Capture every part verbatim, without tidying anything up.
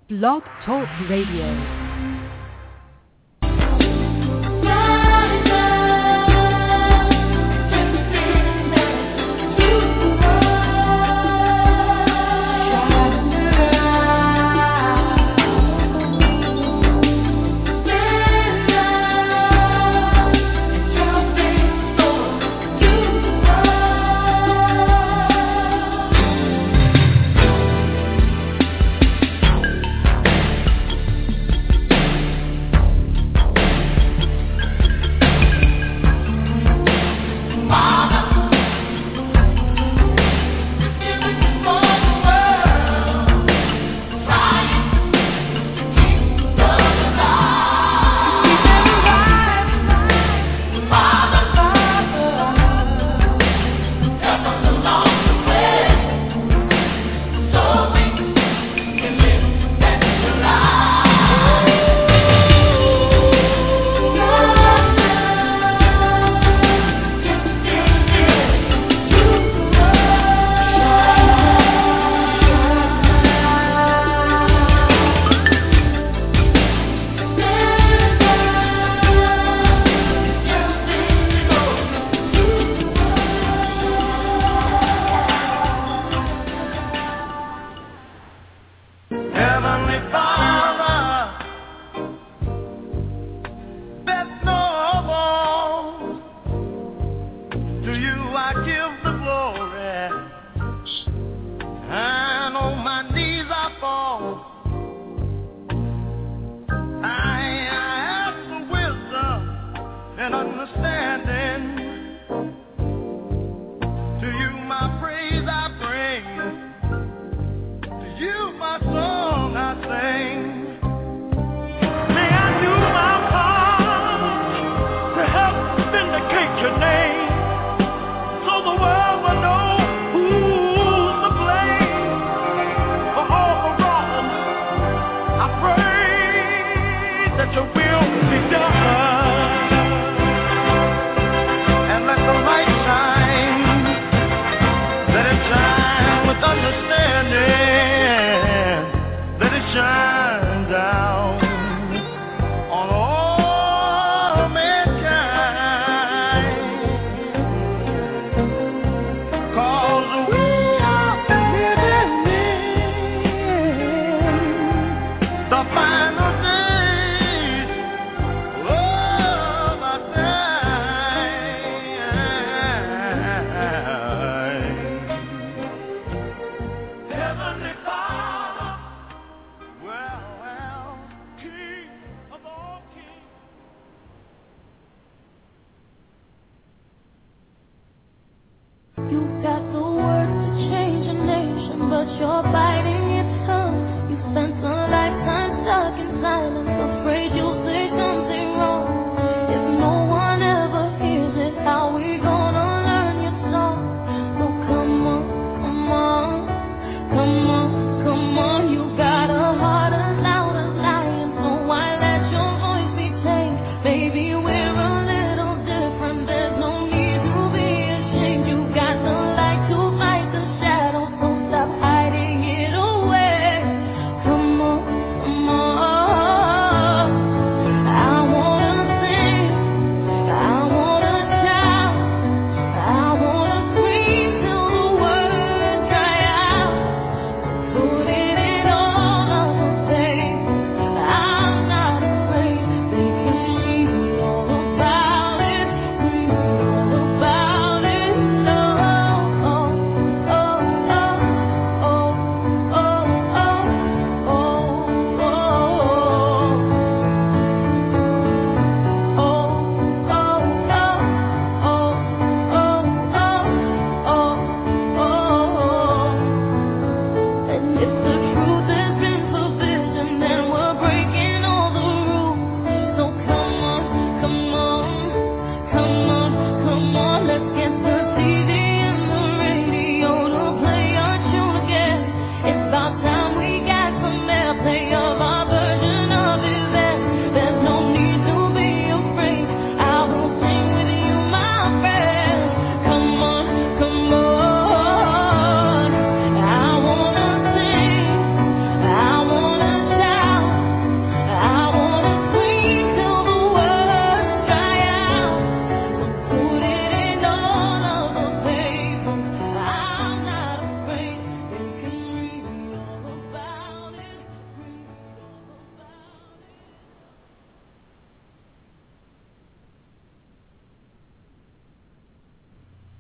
Blog Talk Radio. To you my praise I bring, to you my song.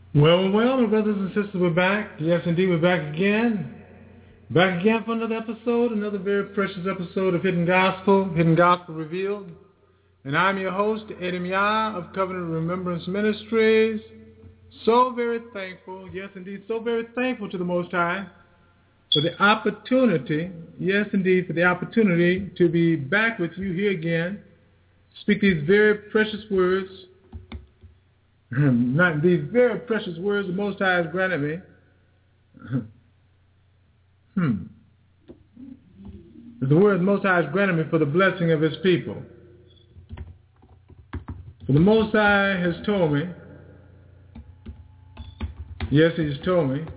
Well, well, my brothers and sisters, we're back. Yes, indeed, we're back again. Back again for another episode, another very precious episode of Hidden Gospel, Hidden Gospel Revealed. And I'm your host, Edim Yah of Covenant Remembrance Ministries. So very thankful, yes, indeed, so very thankful to the Most High for the opportunity, yes, indeed, for the opportunity to be back with you here again, speak these very precious words. Not these very precious words the Most High has granted me. hmm. The word the Most High has granted me for the blessing of His people. For the Most High has told me, yes, He's told me,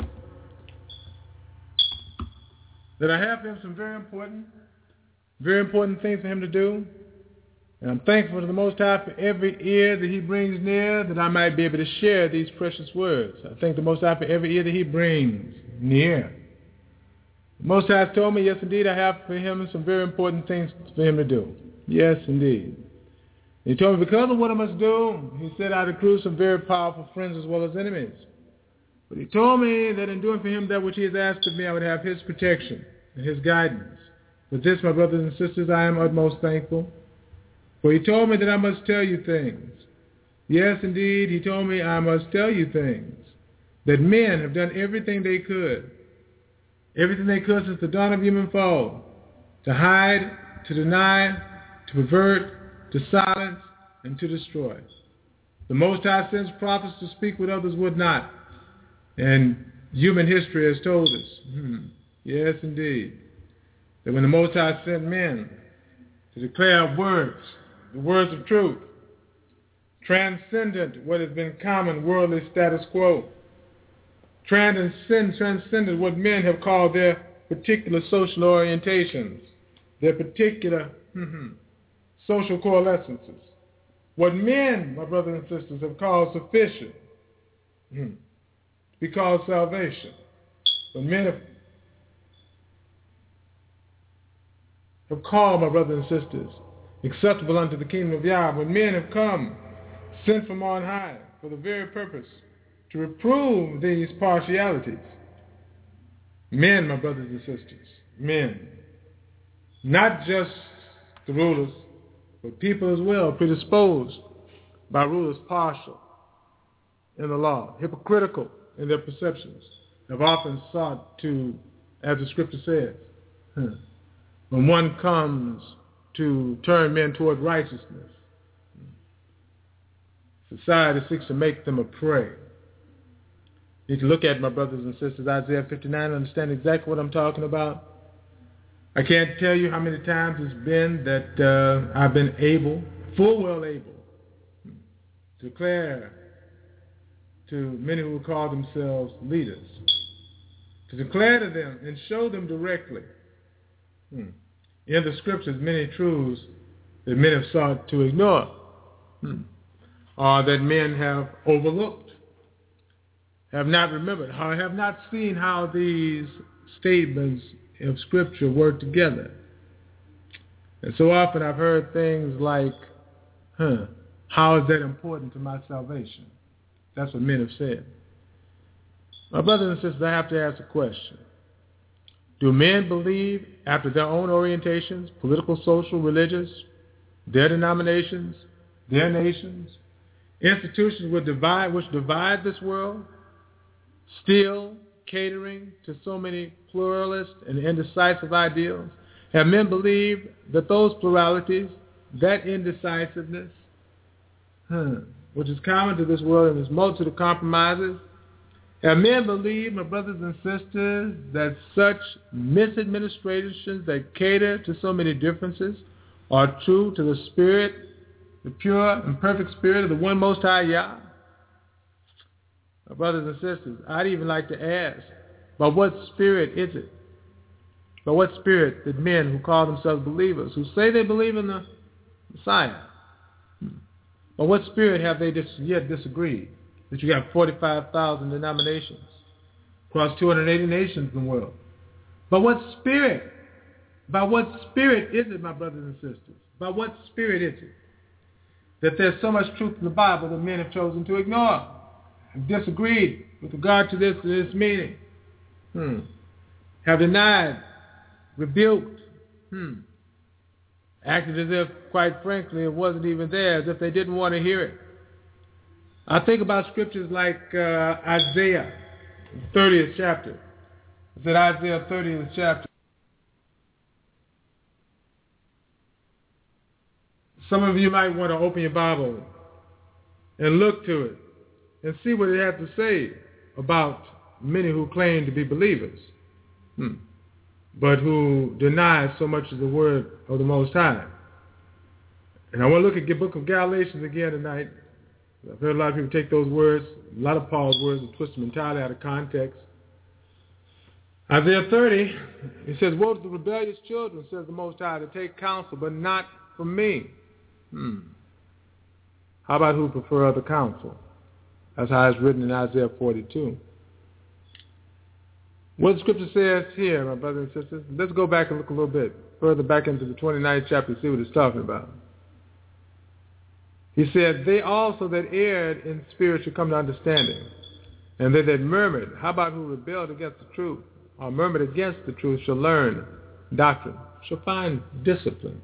that I have for Him some very important, very important things for Him to do. And I'm thankful to the Most High for every ear that He brings near, that I might be able to share these precious words. I thank the Most High for every ear that He brings near. The Most High has told me, yes, indeed, I have for Him some very important things for Him to do. Yes, indeed. He told me because of what I must do, He said I'd accrue some very powerful friends as well as enemies. But He told me that in doing for Him that which He has asked of me, I would have His protection and His guidance. For this, my brothers and sisters, I am utmost thankful. For He told me that I must tell you things. Yes, indeed, He told me I must tell you things. That men have done everything they could. Everything they could since the dawn of human fall. To hide, to deny, to pervert, to silence, and to destroy. The Most High sends prophets to speak what others would not. And human history has told us. Hmm, yes, indeed. That when the Most High sent men to declare words, the words of truth, transcendent what has been common worldly status quo, transcend, transcendent what men have called their particular social orientations, their particular mm-hmm, social coalescences, what men, my brothers and sisters, have called sufficient, mm-hmm, be called salvation, what men have, have called, my brothers and sisters, acceptable unto the kingdom of Yah, when men have come, sent from on high, for the very purpose to reprove these partialities. Men, my brothers and sisters, men, not just the rulers, but people as well, predisposed by rulers partial in the law, hypocritical in their perceptions, have often sought to, as the scripture says, huh, when one comes to turn men toward righteousness, society seeks to make them a prey. You need to look at, my brothers and sisters, Isaiah fifty-nine, and understand exactly what I'm talking about. I can't tell you how many times it's been that uh, I've been able, full well able, to declare to many who call themselves leaders, to declare to them and show them directly hmm, in the scriptures many truths that men have sought to ignore, hmm, or that men have overlooked, have not remembered, or have not seen how these statements of scripture work together. And so often I've heard things like, huh, how is that important to my salvation? That's what men have said. My brothers and sisters, I have to ask a question. Do men believe after their own orientations, political, social, religious, their denominations, their nations, institutions which divide, which divide this world, still catering to so many pluralist and indecisive ideals? Have men believed that those pluralities, that indecisiveness, huh, which is common to this world and this multitude of compromises, have men believed, my brothers and sisters, that such misadministrations that cater to so many differences are true to the spirit, the pure and perfect spirit of the one Most High Yah? My brothers and sisters, I'd even like to ask, by what spirit is it? By what spirit did men who call themselves believers, who say they believe in the Messiah, by what spirit have they dis- yet disagreed? That you got forty-five thousand denominations across two hundred eighty nations in the world. By what spirit? By what spirit is it, my brothers and sisters? By what spirit is it that there's so much truth in the Bible that men have chosen to ignore? have disagreed with regard to this, this meaning, hmm. have denied, rebuked, hmm. acted as if, quite frankly, it wasn't even there, as if they didn't want to hear it. I think about scriptures like uh, Isaiah, thirtieth chapter. I said Isaiah, thirtieth chapter. Some of you might want to open your Bible and look to it and see what it has to say about many who claim to be believers, hmm. but who deny so much of the word of the Most High. And I want to look at the book of Galatians again tonight. I've heard a lot of people take those words, a lot of Paul's words, and twist them entirely out of context. Isaiah thirty, it says, woe to the rebellious children, says the Most High, to take counsel, but not from me. Hmm. How about who prefer other counsel? That's how it's written in Isaiah forty-two. What the scripture says here, my brothers and sisters, let's go back and look a little bit further back into the twenty-ninth chapter and see what it's talking about. He said, they also that erred in spirit should come to understanding, and they that murmured, how about who rebelled against the truth, or murmured against the truth, shall learn doctrine, shall find discipline.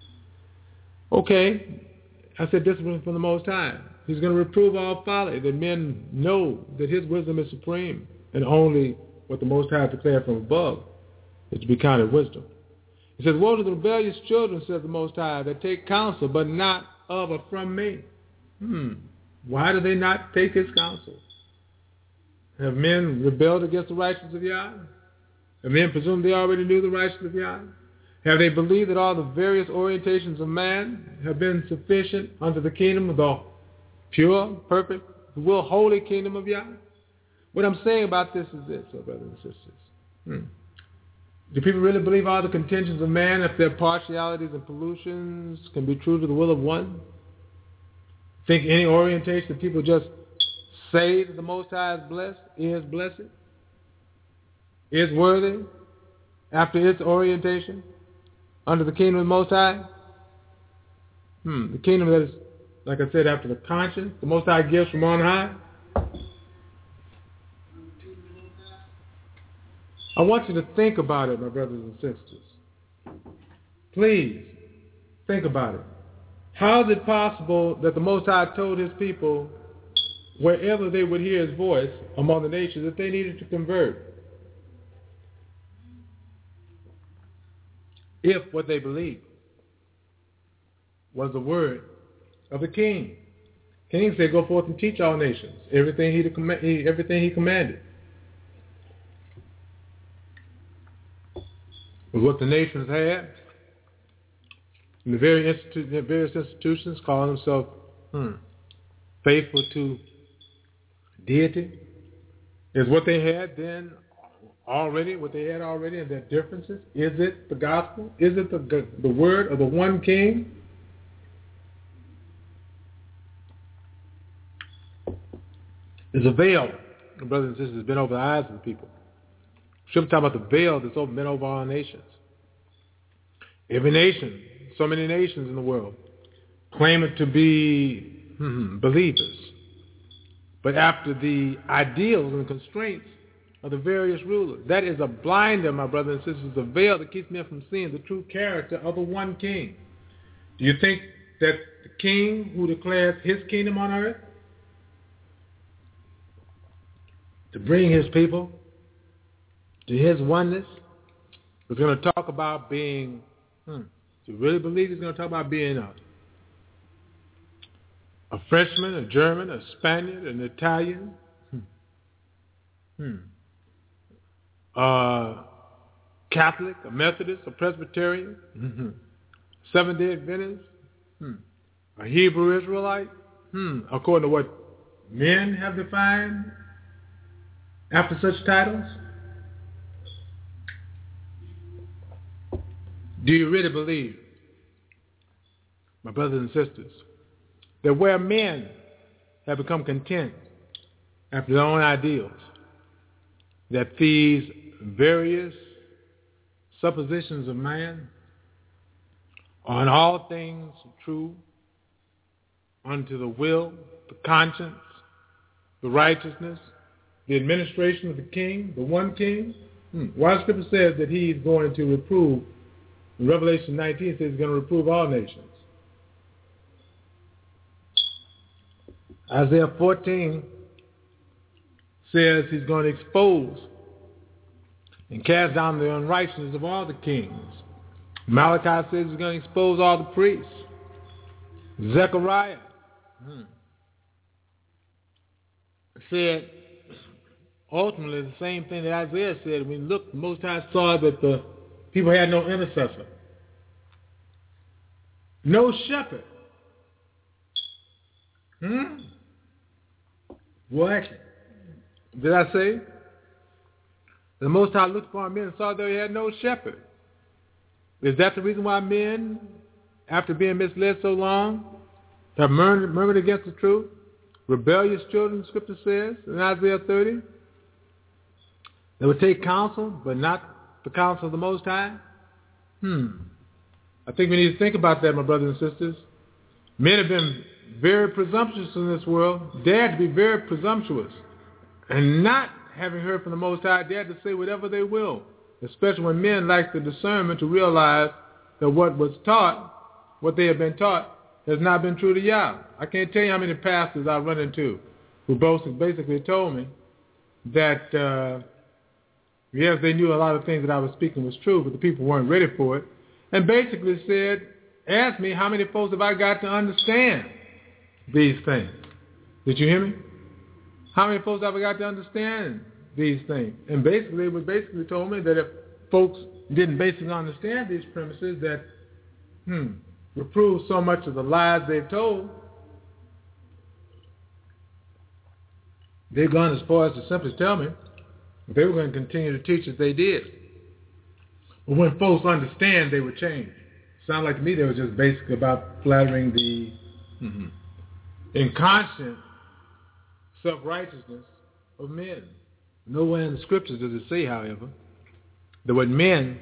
Okay, I said discipline from the Most High. He's going to reprove all folly, that men know that his wisdom is supreme, and only what the Most High declared from above is to be counted wisdom. He says, woe to the rebellious children, says the Most High, that take counsel, but not of or from me. Hmm. Why do they not take his counsel? Have men rebelled against the righteousness of Yah? Have men presumed they already knew the righteousness of Yah? Have they believed that all the various orientations of man have been sufficient unto the kingdom of the pure, perfect, will, holy kingdom of Yah? What I'm saying about this is this, oh brothers and sisters. Hmm. Do people really believe all the contentions of man, if their partialities and pollutions can be true to the will of one? Think any orientation that people just say that the Most High is blessed, is blessed, is worthy after its orientation under the kingdom of the Most High? Hmm. The kingdom that is, like I said, after the conscience, the Most High gives from on high. I want you to think about it, my brothers and sisters. Please, think about it. How is it possible that the Most High told his people, wherever they would hear his voice among the nations, that they needed to convert? If what they believed was the word of the king. King said, go forth and teach all nations everything he, everything he commanded. Was what the nations had. And the very institu- the various institutions calling themselves hmm, faithful to deity is what they had then already, what they had already, and their differences. Is it the gospel? Is it the, the word of the one king? There's a veil, brothers and sisters, has been over the eyes of the people. Scripture talk about the veil that's been over all nations. Every nation, so many nations in the world, claim it to be hmm, believers. But after the ideals and constraints of the various rulers, that is a blinder, my brothers and sisters, a veil that keeps men from seeing the true character of the one king. Do you think that the king who declares his kingdom on earth to bring his people to his oneness, is going to talk about being, hmm, to really believe he's going to talk about being a, a Frenchman, a German, a Spaniard, an Italian, hmm, hmm, uh, Catholic, a Methodist, a Presbyterian, mm-hmm, Seventh-day Adventist, hmm, a Hebrew Israelite, hmm, according to what men have defined after such titles? Do you really believe, my brothers and sisters, that where men have become content after their own ideals, that these various suppositions of man are in all things true unto the will, the conscience, the righteousness, the administration of the king, the one king. Hmm. Why the scripture says that he's going to reprove, in Revelation nineteen it says he's going to reprove all nations. Isaiah fourteen says he's going to expose and cast down the unrighteousness of all the kings. Malachi says he's going to expose all the priests. Zechariah hmm, said ultimately the same thing that Isaiah said. When look, the Most High saw that the people had no intercessor, no shepherd. Hmm? What did I say? The Most High looked upon men and saw that he had no shepherd. Is that the reason why men, after being misled so long, have murmured, murmured against the truth? Rebellious children, the scripture says in Isaiah thirty. They would take counsel, but not the counsel of the Most High. Hmm. I think we need to think about that, my brothers and sisters. Men have been very presumptuous in this world, dared to be very presumptuous, and not having heard from the Most High, dared to say whatever they will, especially when men lack the discernment to realize that what was taught, what they have been taught, has not been true to Yah. I can't tell you how many pastors I've run into who both basically told me that, uh, yes, they knew a lot of things that I was speaking was true, but the people weren't ready for it, and basically said, asked me, how many folks have I got to understand these things? Did you hear me? How many folks have I got to understand these things? And basically, it was basically told me that if folks didn't basically understand these premises, that, hmm, reprove so much of the lies they've told, they've gone as far as to simply tell me they were going to continue to teach as they did. But when folks understand, they would change. Sound like to me they were just basically about flattering the mm-hmm. inconscient self-righteousness of men. Nowhere in the scriptures does it say, however, that what men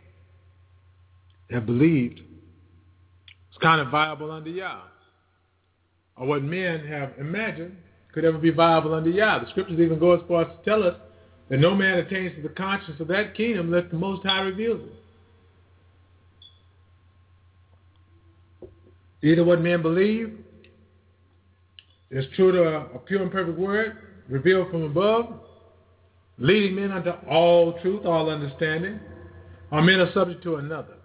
have believed is kind of viable under Yah, or what men have imagined could ever be viable under Yah. The scriptures even go as far as to tell us that no man attains to the conscience of that kingdom unless the Most High reveals it. Either what men believe is true to a, a pure and perfect word revealed from above, leading men unto all truth, all understanding, or men are subject to another.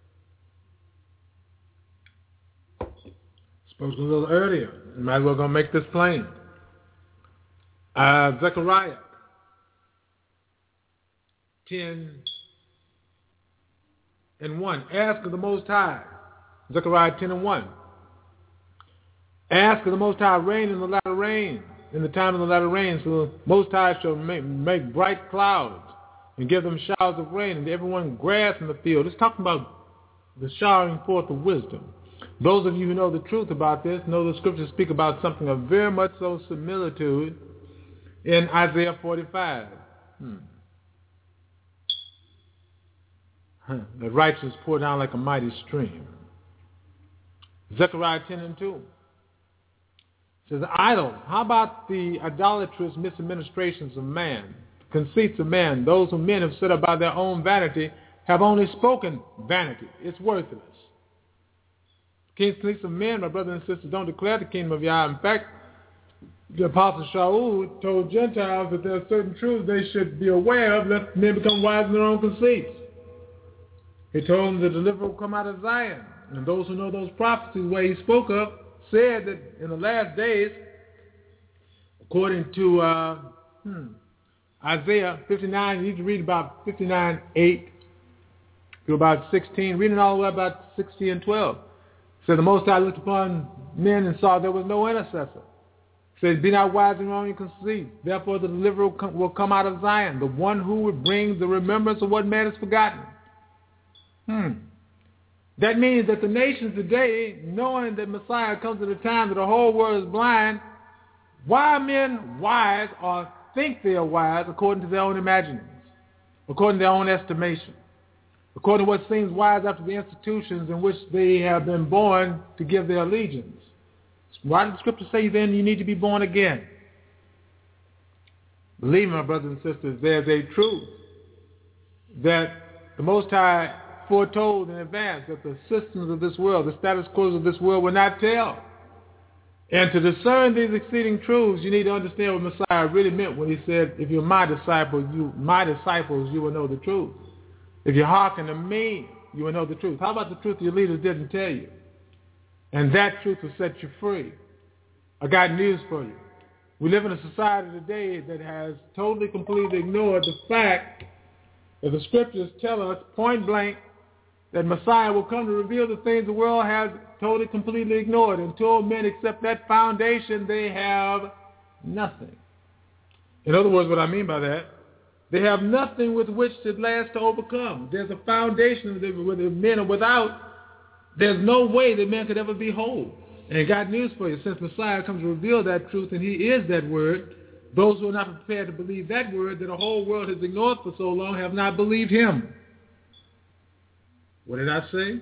Spoke a little earlier. Might as well go make this plain. Uh, Zechariah ten and one. Ask of the Most High. Zechariah ten and one. Ask of the Most High rain in the latter rain, in the time of the latter rain, so the Most High shall make, make bright clouds and give them showers of rain, and everyone grass in the field. It's talking about the showering forth of wisdom. Those of you who know the truth about this know the scriptures speak about something of very much so similitude in Isaiah forty-five. Hmm. Huh. The righteous pour down like a mighty stream. Zechariah ten and two says, idle. How about the idolatrous misadministrations of man, conceits of man? Those who men have set up by their own vanity have only spoken vanity. It's worthless. Conceits of men, my brothers and sisters, don't declare the kingdom of Yah. In fact, the Apostle Shaul told Gentiles that there are certain truths they should be aware of, lest men become wise in their own conceits. He told them the deliverer will come out of Zion. And those who know those prophecies where he spoke of said that in the last days, according to uh, hmm, Isaiah fifty-nine, you need to read about fifty-nine eight to about sixteen, reading all the way about sixteen and twelve. So the Most High looked upon men and saw there was no intercessor. Says, be not wise in your own conceit. Therefore the deliverer will come, will come out of Zion, the one who would bring the remembrance of what man has forgotten. Hmm. That means that the nations today, knowing that Messiah comes at a time that the whole world is blind, why are men wise or think they are wise according to their own imaginings, according to their own estimation, according to what seems wise after the institutions in which they have been born to give their allegiance? Why did the scripture say then you need to be born again? Believe me, my brothers and sisters, there's a truth that the Most High foretold in advance that the systems of this world, the status quo of this world will not tell. And to discern these exceeding truths, you need to understand what Messiah really meant when he said, if you're my disciple, you, my disciples, you will know the truth. If you hearken to me, you will know the truth. How about the truth your leaders didn't tell you? And that truth will set you free. I got news for you. We live in a society today that has totally, completely ignored the fact that the scriptures tell us point blank that Messiah will come to reveal the things the world has totally, completely ignored. Until men accept that foundation, they have nothing. In other words, what I mean by that, they have nothing with which to last to overcome. There's a foundation that where the men are without. There's no way that man could ever be whole. And got news for you. Since Messiah comes to reveal that truth, and he is that word, those who are not prepared to believe that word that the whole world has ignored for so long have not believed him. What did I say?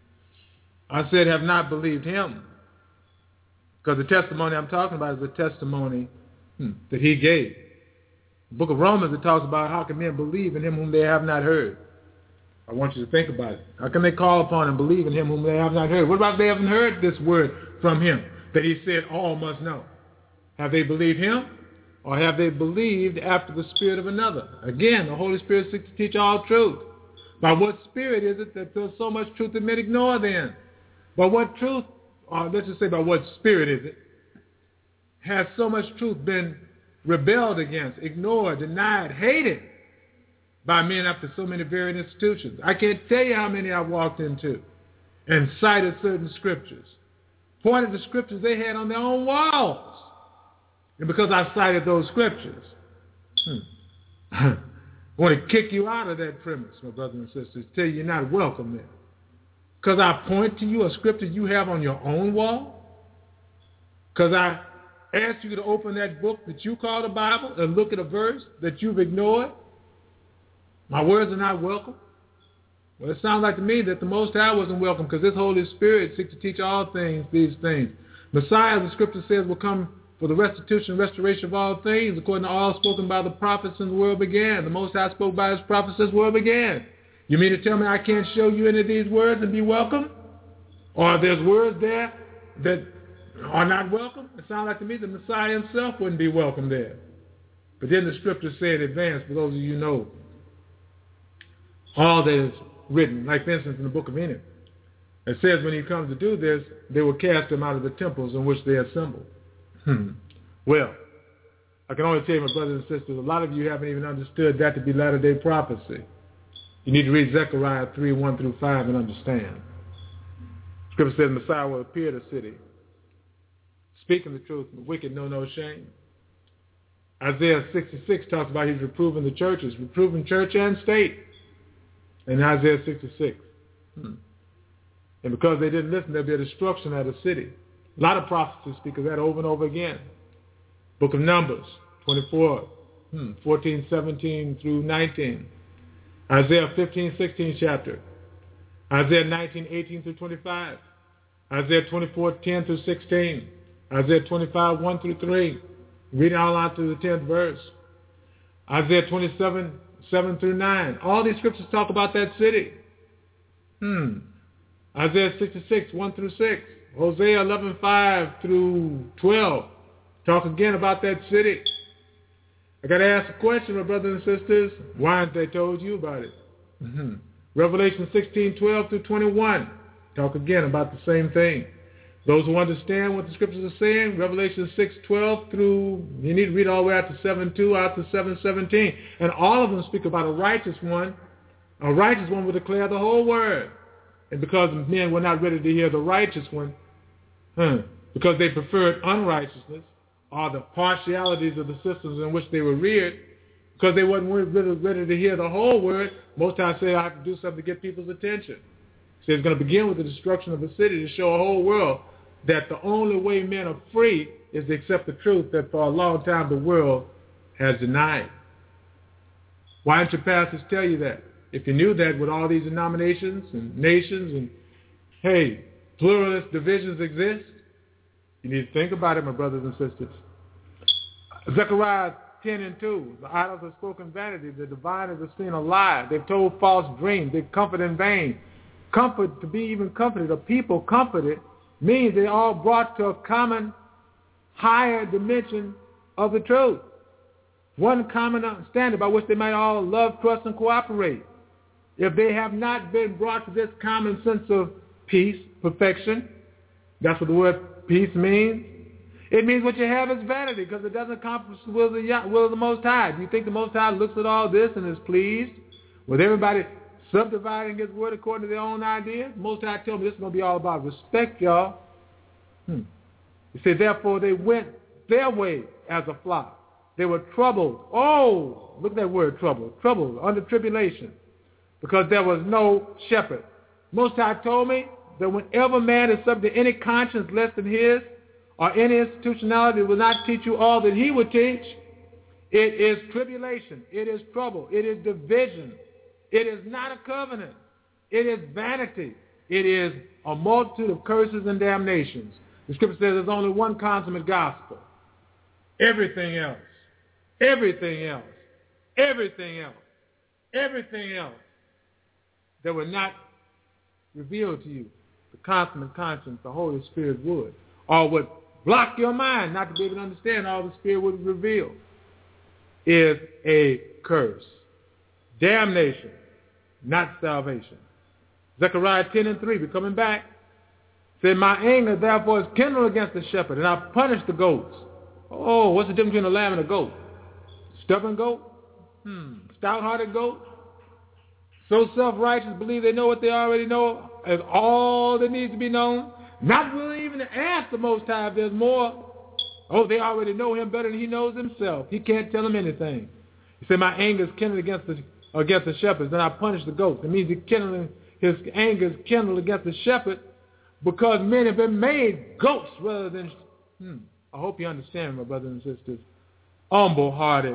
I said have not believed him. Because the testimony I'm talking about is the testimony hmm, that he gave. The book of Romans, it talks about how can men believe in him whom they have not heard. I want you to think about it. How can they call upon and believe in him whom they have not heard? What about if they haven't heard this word from him that he said all must know? Have they believed him? Or have they believed after the spirit of another? Again, the Holy Spirit seeks to teach all truth. By what spirit is it that there's so much truth that men ignore then? By what truth, or let's just say by what spirit is it, has so much truth been rebelled against, ignored, denied, hated by men after so many varied institutions? I can't tell you how many I've walked into and cited certain scriptures, pointed to scriptures they had on their own walls. And because I cited those scriptures, hmm, I want to kick you out of that premise, my brothers and sisters, tell you you're not welcome there. Because I point to you a scripture you have on your own wall? Because I asked you to open that book that you call the Bible and look at a verse that you've ignored? My words are not welcome? Well, it sounds like to me that the Most High wasn't welcome because this Holy Spirit seeks to teach all things, these things. Messiah, the scripture says, will come for the restitution and restoration of all things, according to all spoken by the prophets since the world began. The Most High spoke by his prophets since the world began. You mean to tell me I can't show you any of these words and be welcome? Or there's words there that are not welcome? It sounds like to me the Messiah himself wouldn't be welcome there. But then the scriptures say in advance, for those of you who know, all that is written, like for instance in the book of Enoch, it says when he comes to do this, they will cast him out of the temples in which they assembled. Hmm. Well, I can only tell you, my brothers and sisters, a lot of you haven't even understood that to be latter-day prophecy. You need to read Zechariah three, one through five and understand. Scripture says Messiah will appear to the city, speaking the truth, the wicked know no shame. Isaiah sixty-six talks about he's reproving the churches, reproving church and state. In Isaiah sixty-six. Hmm. And because they didn't listen, there'll be a destruction of the city. A lot of prophecies speak of that over and over again. Book of Numbers, twenty-four, hmm, fourteen, seventeen through nineteen. Isaiah fifteen, sixteen chapter. Isaiah nineteen, eighteen through twenty-five. Isaiah twenty-four, ten through sixteen. Isaiah twenty-five, one through three. Read all out to the tenth verse. Isaiah twenty-seven, seven through nine. All these scriptures talk about that city. Hmm. Isaiah sixty-six, one through six. Hosea eleven, five through twelve. Talk again about that city. I got to ask a question, my brothers and sisters. Why haven't they told you about it? Mm-hmm. Revelation sixteen, twelve through twenty-one. Talk again about the same thing. Those who understand what the scriptures are saying, Revelation six, twelve through, you need to read all the way out to seven, two, out to seven, seventeen. And all of them speak about a righteous one. A righteous one will declare the whole word. And because men were not ready to hear the righteous one, huh, because they preferred unrighteousness, or the partialities of the systems in which they were reared, because they weren't really ready to hear the whole word, most times say I have to do something to get people's attention. So it's going to begin with the destruction of the city to show a whole world that the only way men are free is to accept the truth that for a long time the world has denied. Why don't your pastors tell you that? If you knew that with all these denominations and nations and, hey, pluralist divisions exist, you need to think about it, my brothers and sisters. Zechariah ten and two. The idols have spoken vanity. The diviners have seen a lie. They've told false dreams. They've comforted in vain. Comfort, to be even comforted, or people comforted, means they're all brought to a common higher dimension of the truth. One common standard by which they might all love, trust, and cooperate. If they have not been brought to this common sense of peace, perfection, that's what the word peace means. It means what you have is vanity because it doesn't accomplish the will of the, will of the Most High. Do you think the Most High looks at all this and is pleased with everybody subdividing His word according to their own ideas? Most High told me this is going to be all about respect, y'all. Hmm. He said, therefore they went their way as a flock. They were troubled. Oh, look at that word, troubled. Troubled, under tribulation, because there was no shepherd. Most High told me that whenever man is subject to any conscience less than his, or any institutionality will not teach you all that he would teach, it is tribulation. It is trouble. It is division. It is not a covenant. It is vanity. It is a multitude of curses and damnations. The scripture says there's only one consummate gospel. Everything else, everything else, everything else, everything else that were not revealed to you, the consummate conscience, the Holy Spirit would, or would block your mind not to be able to understand all the Spirit would reveal, is a curse. Damnation, not salvation. Zechariah ten and three, we're coming back. Said, my anger therefore is kindled against the shepherd, and I punish the goats. Oh, what's the difference between a lamb and a goat? Stubborn goat? Hmm. Stout-hearted goat? So self-righteous, believe they know what they already know, as all that needs to be known. Not willing even to ask the Most High if there's more. Oh, they already know him better than he knows himself. He can't tell them anything. He said, my anger is kindled against the, against the shepherds, then I punish the goats. It means he kindling, his anger is kindled against the shepherd because men have been made goats rather than, hmm, I hope you understand, my brothers and sisters, humble-hearted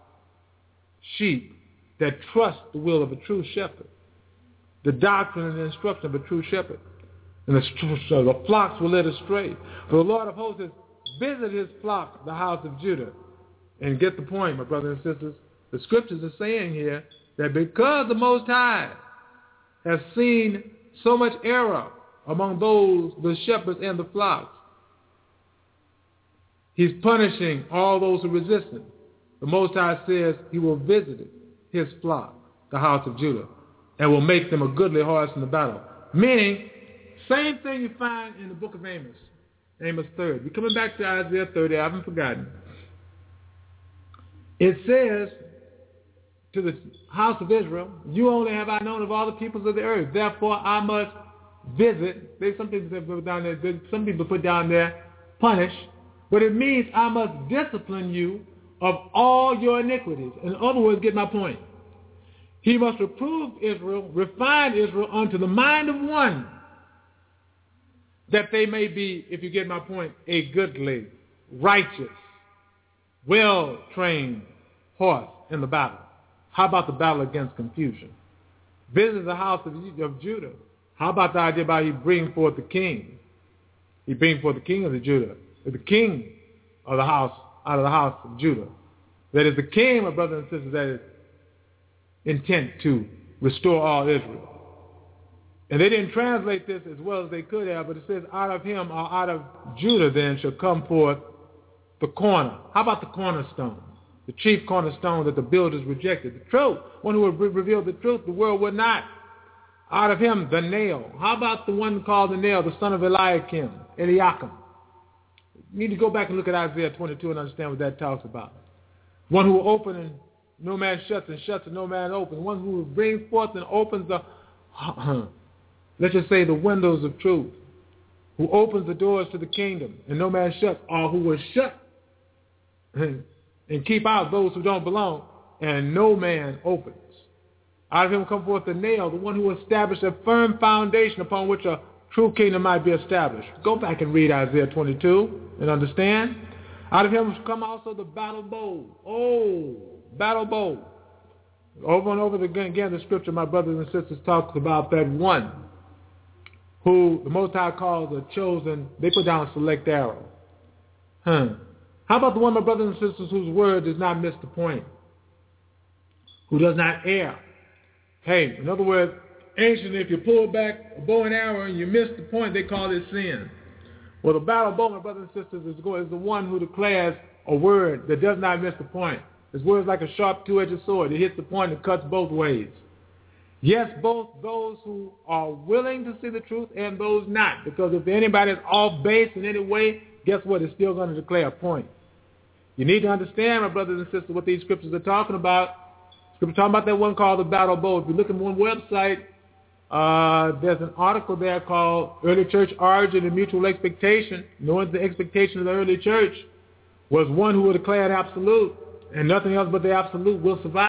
sheep that trust the will of a true shepherd, the doctrine and the instruction of a true shepherd. And the, so the flocks were led astray. For the Lord of hosts has visited his flock, the house of Judah. And get the point, my brothers and sisters. The scriptures are saying here that because the Most High has seen so much error among those, the shepherds and the flocks, he's punishing all those who resist him. The Most High says he will visit his flock, the house of Judah, and will make them a goodly horse in the battle. Meaning, same thing you find in the book of Amos, Amos third. We're coming back to Isaiah thirty, I haven't forgotten. It says to the house of Israel, you only have I known of all the peoples of the earth, therefore I must visit. There's some people put down there, some people put down there, punish, but it means I must discipline you of all your iniquities. In other words, get my point. He must reprove Israel, refine Israel unto the mind of one, that they may be, if you get my point, a goodly, righteous, well-trained horse in the battle. How about the battle against confusion? Visit the house of, of Judah. How about the idea about he bring forth the king? He bring forth the king of the Judah, the king of the house, out of the house of Judah. That is the king, my brothers and sisters, that is intent to restore all Israel. And they didn't translate this as well as they could have, but it says, out of him or out of Judah then shall come forth the corner. How about the cornerstone? The chief cornerstone that the builders rejected. The truth. One who would reveal the truth, the world would not. Out of him, the nail. How about the one called the nail, the son of Eliakim, Eliakim? You need to go back and look at Isaiah twenty-two and understand what that talks about. One who will open and no man shuts, and shuts and no man opens. One who will bring forth and opens the... let's just say the windows of truth, who opens the doors to the kingdom, and no man shuts, or who will shut and keep out those who don't belong, and no man opens. Out of him will come forth the nail, the one who will establish a firm foundation upon which a true kingdom might be established. Go back and read Isaiah twenty-two and understand. Out of him will come also the battle bow. Oh, battle bow. Over and over again, again, the scripture, my brothers and sisters, talks about that one who the Most High calls a chosen, they put down a select arrow. Huh. How about the one, my brothers and sisters, whose word does not miss the point, who does not err? Hey, in other words, anciently, if you pull back a bow and arrow and you miss the point, they call it sin. Well, the battle bow, my brothers and sisters, is the one who declares a word that does not miss the point. His word is like a sharp two-edged sword. It hits the point and cuts both ways. Yes, both those who are willing to see the truth and those not. Because if anybody is off base in any way, guess what? It's still going to declare a point. You need to understand, my brothers and sisters, what these scriptures are talking about. Scripture talking about that one called the battle bow. If you look at one website, uh, there's an article there called Early Church Origin and Mutual Expectation. Knowing the expectation of the early church was one who would declare absolute, and nothing else but the absolute will survive.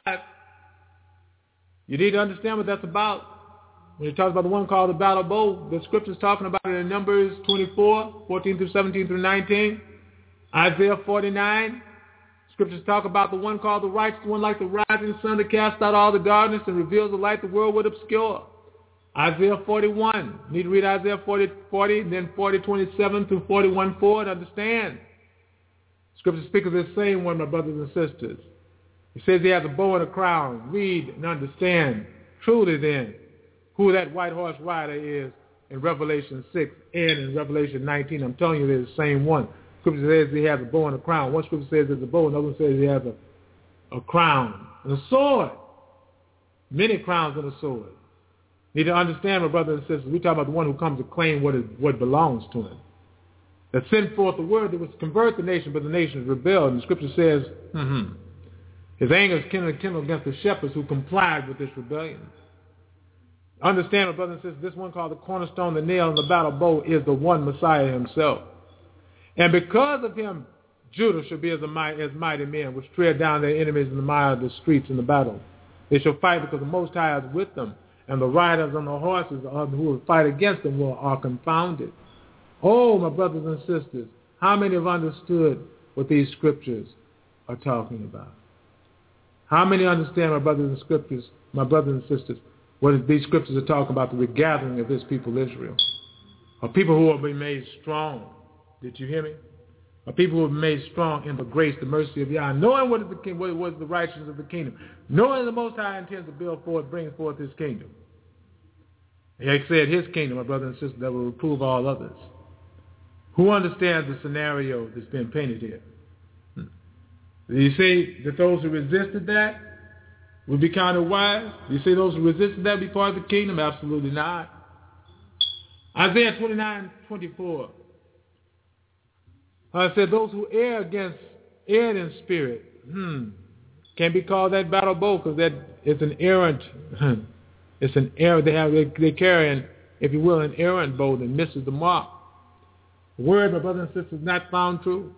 You need to understand what that's about. When it talks about the one called the battle bow, the scripture's talking about it in Numbers twenty-four, fourteen through seventeen through nineteen. Isaiah forty-nine, scriptures talk about the one called the righteous one, like the rising sun that casts out all the darkness and reveals the light the world would obscure. Isaiah forty-one, you need to read Isaiah forty, forty, then forty, twenty-seven through forty-one, four to understand. Scripture speaks of this same one, my brothers and sisters. He says he has a bow and a crown. Read and understand truly then who that white horse rider is in Revelation six and in Revelation nineteen. I'm telling you, they're the same one. Scripture says he has a bow and a crown. One scripture says there's a bow, another one says he has a, a crown and a sword. Many crowns and a sword. You need to understand, my brothers and sisters, we talk about the one who comes to claim what is what belongs to him. That sent forth the word that was to convert the nation, but the nation rebelled. And the scripture says, mm-hmm, his anger is kindled, kindled against the shepherds who complied with this rebellion. Understand, my brothers and sisters, this one called the cornerstone, the nail, and the battle bow is the one Messiah himself. And because of him, Judah shall be as, a mighty, as mighty men, which tread down their enemies in the mire of the streets in the battle. They shall fight because the Most High is with them, and the riders on the horses who will fight against them will, are confounded. Oh, my brothers and sisters, how many have understood what these scriptures are talking about? How many understand, my brothers and scriptures, my brothers and sisters, what these scriptures are talking about, the regathering of his people Israel? Are people who will be made strong. Did you hear me? Are people who have been made strong in the grace, the mercy of Yah, knowing what is the what was the righteousness of the kingdom, knowing the Most High intends to build forth, bring forth his kingdom. He said his kingdom, my brothers and sisters, that will reprove all others. Who understands the scenario that's been painted here? Hmm. Do you say that those who resisted that would be counted wise? Do you say those who resisted that would be part of the kingdom? Absolutely not. Isaiah twenty-nine, twenty-four. I said those who err against, erred in spirit, hmm, can be called that battle bow because that is an errant, it's an error. They have, they, they carry, an, if you will, an errant bow that misses the mark. The word, my brothers and sisters, is not found true.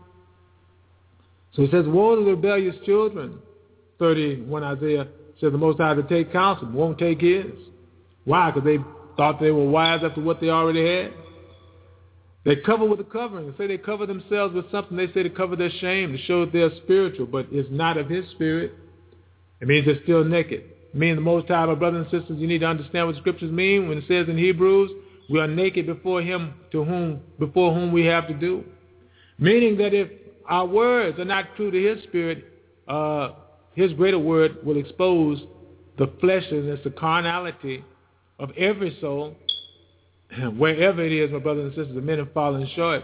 So it says, woe to the rebellious children. thirty-one Isaiah says the Most High to take counsel, won't take his. Why? Because they thought they were wise after what they already had. They cover with a covering. They say they cover themselves with something. They say to cover their shame, to show that they're spiritual, but it's not of his spirit. It means they're still naked. It means the Most High, my brothers and sisters, you need to understand what the scriptures mean when it says in Hebrews, we are naked before him to whom, before whom we have to do. Meaning that if our words are not true to his spirit, uh, his greater word will expose the fleshiness, the carnality of every soul. Wherever it is, my brothers and sisters, the men have fallen short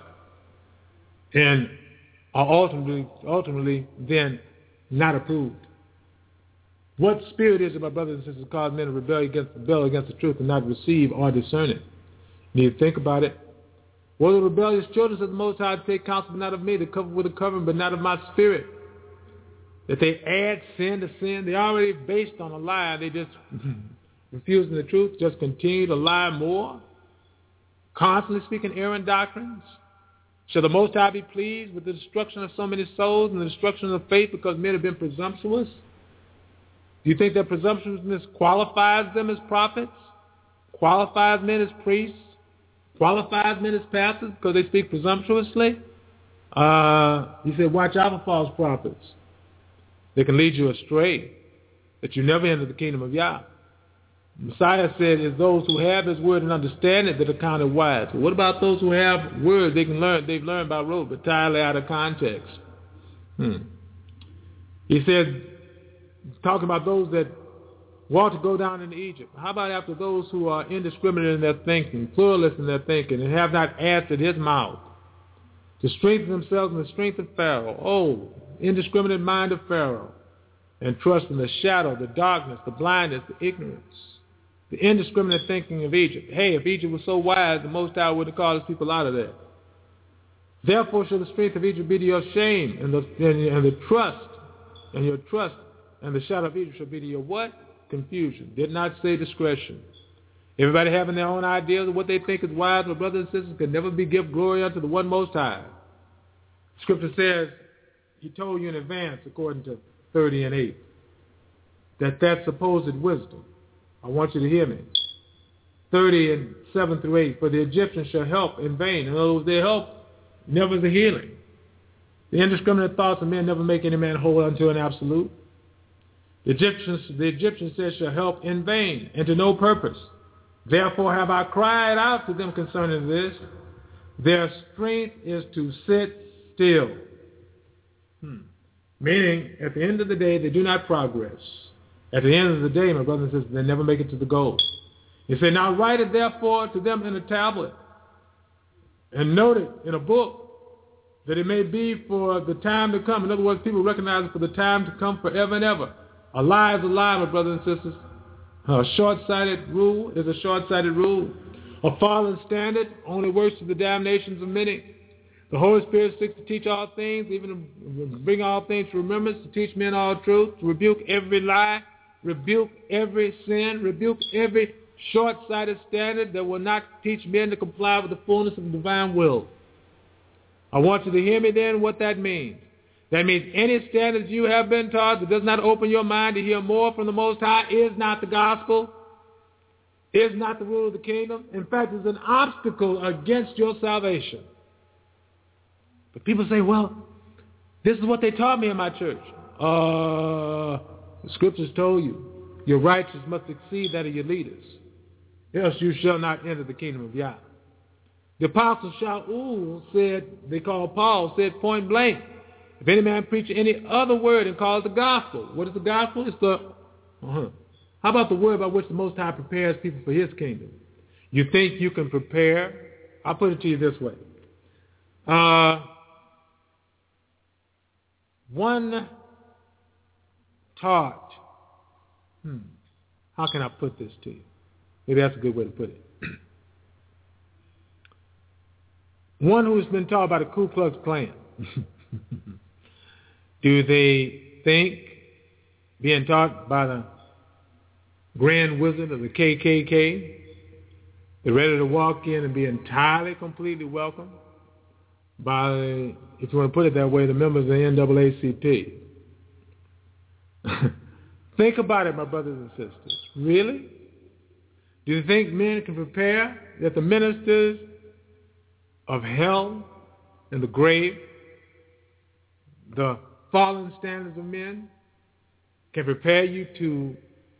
and are ultimately, ultimately then not approved. What spirit is it, my brothers and sisters, cause men to rebel against, rebel against the truth and not receive or discern it? You need to think about it. Well, the rebellious children of the Most High take counsel, but not of me. They cover with a covering, but not of my spirit. That they add sin to sin. They're already based on a lie. They just refusing the truth, just continue to lie more. Constantly speaking errant doctrines. Shall the Most High be pleased with the destruction of so many souls and the destruction of the faith because men have been presumptuous? Do you think that presumptuousness qualifies them as prophets? Qualifies men as priests? Qualifies men as pastors because they speak presumptuously? Uh, he said, watch out for false prophets. They can lead you astray, that you never enter the kingdom of Yah. Messiah said, it's those who have his word and understand it that are counted wise. Well, what about those who have words they can learn, they've learned by rote, but entirely out of context? Hmm. He said, talking about those that want to go down into Egypt. How about after those who are indiscriminate in their thinking, pluralist in their thinking, and have not answered his mouth to strengthen themselves in the strength of Pharaoh? Oh, indiscriminate mind of Pharaoh, and trust in the shadow, the darkness, the blindness, the ignorance, the indiscriminate thinking of Egypt. Hey, if Egypt was so wise, the Most High would have called his people out of there. Therefore shall the strength of Egypt be to your shame, and the, and, and the trust, and your trust, and the shadow of Egypt shall be to your what? Confusion. Did not say discretion. Everybody having their own ideas of what they think is wise, my brothers and sisters, can never be give glory unto the one Most High. Scripture says, he told you in advance, according to thirty and eight, that that supposed wisdom. I want you to hear me. thirty and seven through eight, for the Egyptians shall help in vain. In other words, their help never is a healing. The indiscriminate thoughts of men never make any man whole unto an absolute. The Egyptians, the Egyptians said, shall help in vain and to no purpose. Therefore have I cried out to them concerning this. Their strength is to sit still. Hmm. Meaning, at the end of the day, they do not progress. At the end of the day, my brothers and sisters, they never make it to the goal. He said, now write it therefore to them in a tablet, and note it in a book, that it may be for the time to come. In other words, people recognize it for the time to come forever and ever. A lie is a lie, my brothers and sisters. A short-sighted rule is a short-sighted rule. A fallen standard only works to the damnations of many. The Holy Spirit seeks to teach all things, even to bring all things to remembrance, to teach men all truth, to rebuke every lie, rebuke every sin, rebuke every short-sighted standard that will not teach men to comply with the fullness of the divine will. I want you to hear me then what that means. That means any standards you have been taught that does not open your mind to hear more from the Most High is not the gospel, is not the rule of the kingdom. In fact, it's an obstacle against your salvation. But people say, well, this is what they taught me in my church. Uh, the scriptures told you, your righteousness must exceed that of your leaders, else you shall not enter the kingdom of Yah. The apostle Shaul said, they called Paul, said point blank, if any man preach any other word and call it the gospel. What is the gospel? It's the, uh-huh. How about the word by which the Most High prepares people for his kingdom? You think you can prepare? I'll put it to you this way. Uh, one taught, hmm, how can I put this to you? Maybe that's a good way to put it. One who's been taught by the Ku Klux Klan. Do they think being taught by the Grand Wizard of the K K K, they're ready to walk in and be entirely, completely welcomed by, if you want to put it that way, the members of the N double A C P? Think about it, my brothers and sisters. Really? Do you think men can prepare that the ministers of hell and the grave, the fallen standards of men, can prepare you to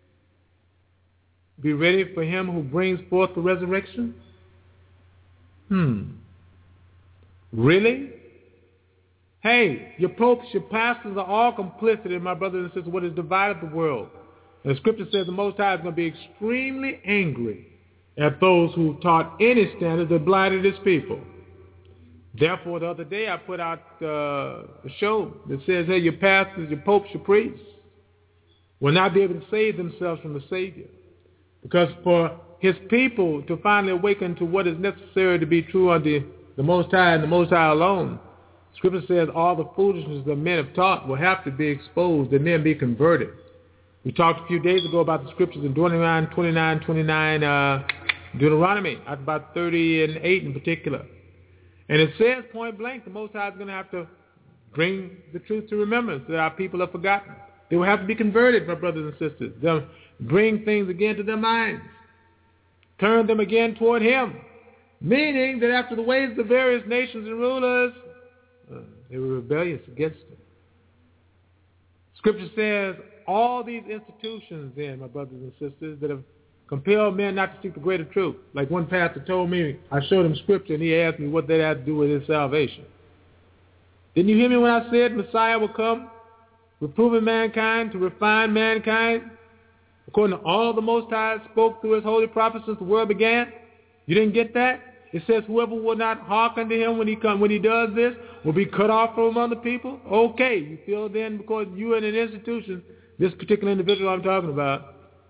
be ready for him who brings forth the resurrection? Hmm. Really? Hey, your popes, your pastors are all complicit in, my brothers and sisters, what has divided the world. And the scripture says the Most High is going to be extremely angry at those who taught any standard that blinded his people. Therefore, the other day I put out uh, a show that says, hey, your pastors, your popes, your priests will not be able to save themselves from the Savior. Because for his people to finally awaken to what is necessary to be true unto the Most High and the Most High alone, Scripture says all the foolishness that men have taught will have to be exposed and then be converted. We talked a few days ago about the scriptures in Deuteronomy twenty-nine, twenty-nine, uh, Deuteronomy, about thirty and eight in particular. And it says point blank, the Most High is going to have to bring the truth to remembrance that our people have forgotten. They will have to be converted, my brothers and sisters. They'll bring things again to their minds. Turn them again toward him. Meaning that after the ways of the various nations and rulers, uh, they were rebellious against him. Scripture says all these institutions then, my brothers and sisters, that have compel men not to seek the greater truth. Like one pastor told me, I showed him scripture and he asked me what that had to do with his salvation. Didn't you hear me when I said Messiah will come, reproving mankind, to refine mankind, according to all the Most High spoke through his holy prophets since the world began? You didn't get that? It says whoever will not hearken to him when he come, when he does this will be cut off from among the people. Okay, you feel then because you're in an institution, this particular individual I'm talking about,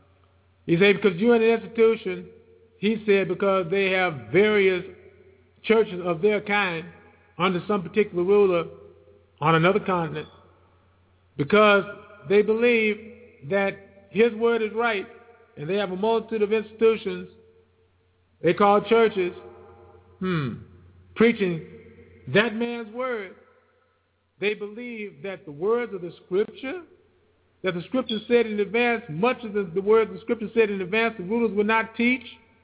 he said because you're in an institution, he said because they have various churches of their kind under some particular ruler on another continent, because they believe that his word is right, and they have a multitude of institutions they call churches, hmm, preaching that man's word. They believe that the words of the Scripture, that the Scripture said in advance, much of the, the words the Scripture said in advance, the rulers would not teach,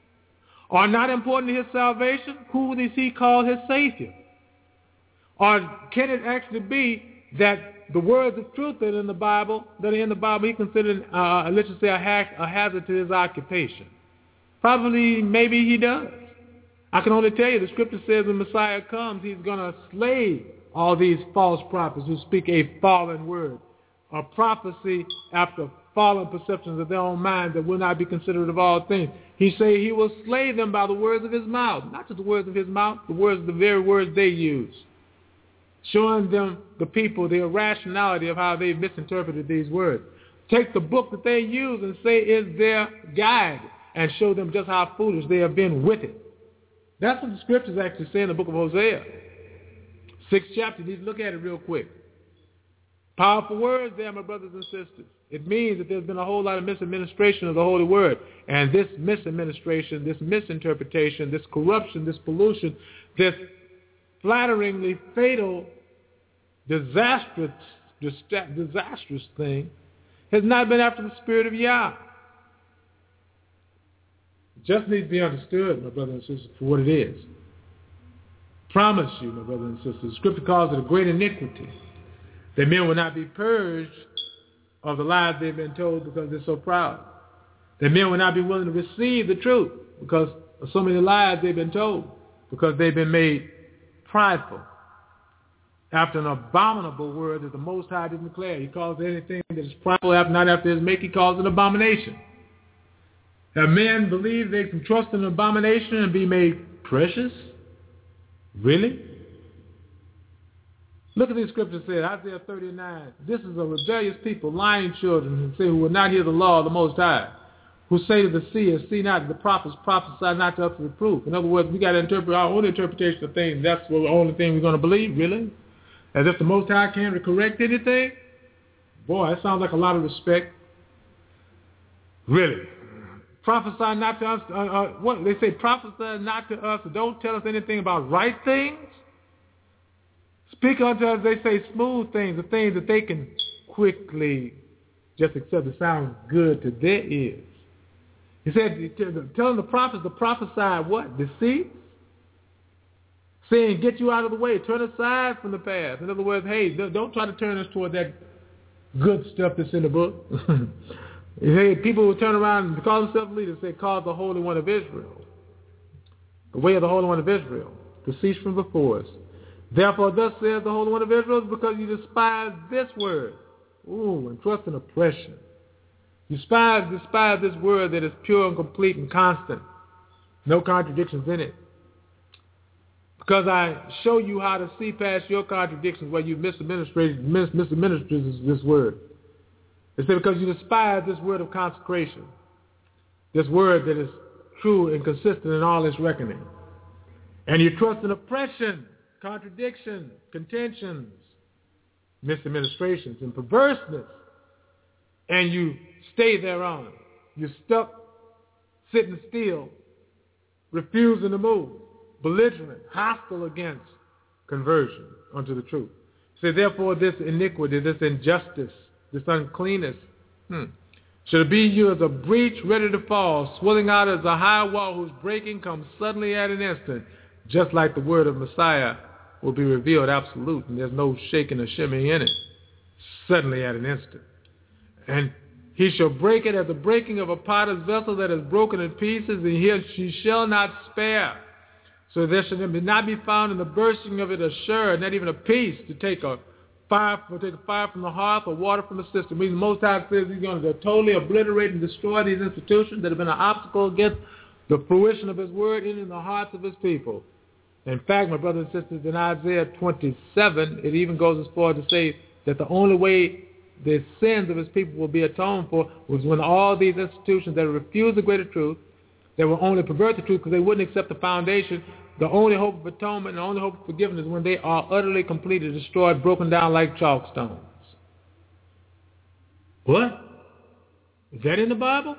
are not important to his salvation. Who does he call his Savior? Or can it actually be that the words of truth that are in the Bible, that are in the Bible, he considered, uh, let's just say, a, ha- a hazard to his occupation? Probably, maybe he does. I can only tell you, the Scripture says when Messiah comes, he's going to slay all these false prophets who speak a fallen word, a prophecy after fallen perceptions of their own mind that will not be considered of all things. He say he will slay them by the words of his mouth, not just the words of his mouth, the words, the very words they use, showing them, the people, the irrationality of how they've misinterpreted these words. Take the book that they use and say is their guide and show them just how foolish they have been with it. That's what the Scriptures actually say in the book of Hosea. Sixth chapter, you need to look at it real quick. Powerful words there, my brothers and sisters. It means that there's been a whole lot of misadministration of the Holy Word. And this misadministration, this misinterpretation, this corruption, this pollution, this flatteringly fatal, disastrous, disastrous thing has not been after the Spirit of Yah. It just needs to be understood, my brothers and sisters, for what it is. Promise you, my brothers and sisters, the Scripture calls it a great iniquity, that men will not be purged of the lies they've been told because they're so proud. That men will not be willing to receive the truth because of so many lies they've been told, because they've been made prideful after an abominable word that the Most High didn't declare. He calls anything that is prideful, after, not after his make, he calls it abomination. Now men believe they can trust in an abomination and be made precious? Really? Look at these scriptures say, Isaiah thirty-nine, this is a rebellious people, lying children, who say, who will not hear the law of the Most High, who say to the seers, see not, the prophets prophesy not to us for reproof. In other words, we got to interpret our own interpretation of things. That's the only thing we're going to believe, really? As if the Most High can't correct anything? Boy, that sounds like a lot of respect. Really? Prophesy not to us, uh, uh, what? They say prophesy not to us, don't tell us anything about right things? Speak unto us, they say, smooth things, the things that they can quickly just accept that sound good to their ears. He said, telling the prophets to prophesy what? Deceit? Saying, get you out of the way, turn aside from the path. In other words, hey, don't try to turn us toward that good stuff that's in the book. Hey, people who turn around and call themselves leaders say, call the Holy One of Israel, the way of the Holy One of Israel, to cease from before us. Therefore, thus says the Holy One of Israel, because you despise this word. Ooh, and trust in oppression. You despise, despise this word that is pure and complete and constant. No contradictions in it. Because I show you how to see past your contradictions where you misadministrated, mis- misadministrated this word. It said because you despise this word of consecration. This word that is true and consistent in all its reckoning. And you trust in oppression, contradiction, contentions, misadministrations, and perverseness. And you stay thereon. You're stuck, sitting still, refusing to move, belligerent, hostile against conversion unto the truth. So therefore this iniquity, this injustice, this uncleanness, hmm, should be you as a breach ready to fall, swelling out as a high wall whose breaking comes suddenly at an instant, just like the word of Messiah will be revealed absolute, and there's no shaking or shimming in it, suddenly at an instant. And he shall break it as the breaking of a potter's vessel that is broken in pieces, and he she shall not spare. So there should not be found in the bursting of it a sherd, not even a piece, to take a fire, to take a fire from the hearth or water from the cistern. Means the Most High says he's going to totally obliterate and destroy these institutions that have been an obstacle against the fruition of his word in the hearts of his people. In fact, my brothers and sisters, in Isaiah twenty-seven, it even goes as far to say that the only way the sins of his people will be atoned for was when all these institutions that refuse the greater truth, they will only pervert the truth because they wouldn't accept the foundation. The only hope of atonement and the only hope of forgiveness is when they are utterly completed, destroyed, broken down like chalk stones. What? Is that in the Bible?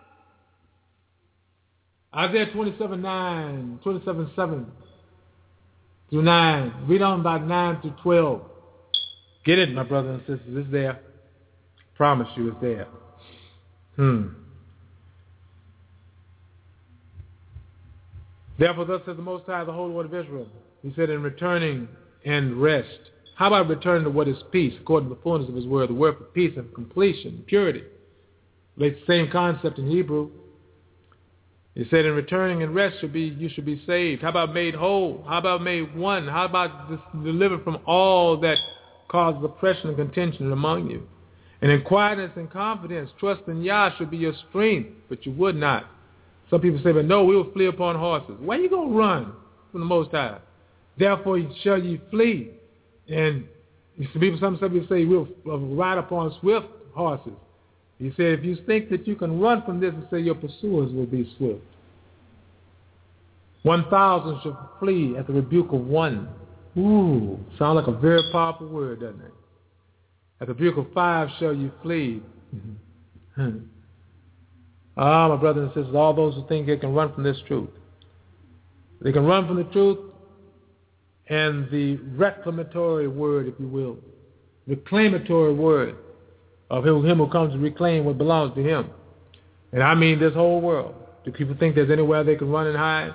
Isaiah twenty-seven nine, twenty-seven seven through nine. Read on about nine through twelve. Get it, my brothers and sisters. It's there. Promise you it's there. Hmm. Therefore, thus says the Most High, the Holy One of Israel. He said, in returning and rest. How about returning to what is peace, according to the fullness of his word, the word for peace and completion, purity. It's the same concept in Hebrew. He said, in returning and rest, should be you should be saved. How about made whole? How about made one? How about this, delivered from all that causes oppression and contention among you? And in quietness and confidence, trust in Yah should be your strength, but you would not. Some people say, but no, we will flee upon horses. Where are you going to run from the Most High? Therefore shall you flee. And some people, some people say, we'll ride upon swift horses. He said, if you think that you can run from this, and say your pursuers will be swift. One thousand shall flee at the rebuke of one. Ooh, sound like a very powerful word, doesn't it? At the rebuke of five shall you flee. Mm-hmm. Ah, my brothers and sisters, all those who think they can run from this truth. They can run from the truth and the reclamatory word, if you will, reclamatory word of him who comes to reclaim what belongs to him. And I mean this whole world. Do people think there's anywhere they can run and hide?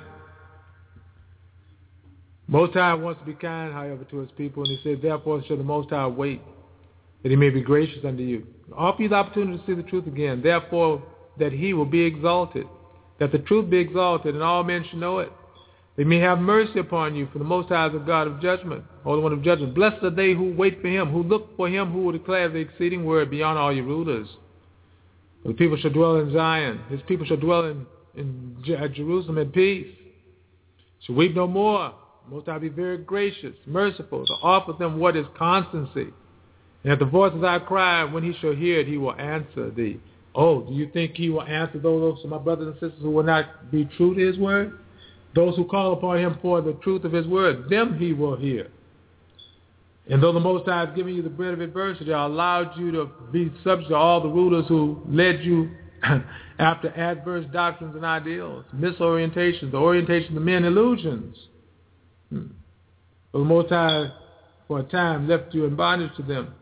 Most High wants to be kind, however, to his people, and he said, therefore shall the Most High wait, that he may be gracious unto you. Offer you the opportunity to see the truth again. Therefore, that he will be exalted, that the truth be exalted, and all men should know it. They may have mercy upon you, for the Most High is a God of judgment, Holy One of judgment. Blessed are they who wait for him, who look for him, who will declare the exceeding word beyond all your rulers. The people shall dwell in Zion. His people shall dwell in, in Jerusalem in peace. Shall weep no more. Most High be very gracious, merciful, to offer them what is constancy. And at the voice of thy cry, when he shall hear it, he will answer thee. Oh, do you think he will answer those of my brothers and sisters who will not be true to his word? Those who call upon him for the truth of his word, them he will hear. And though the Most High has given you the bread of adversity, allowed you to be subject to all the rulers who led you after adverse doctrines and ideals, misorientations, the orientation of men, illusions. Hmm. But the Most High, for a time, left you in bondage to them,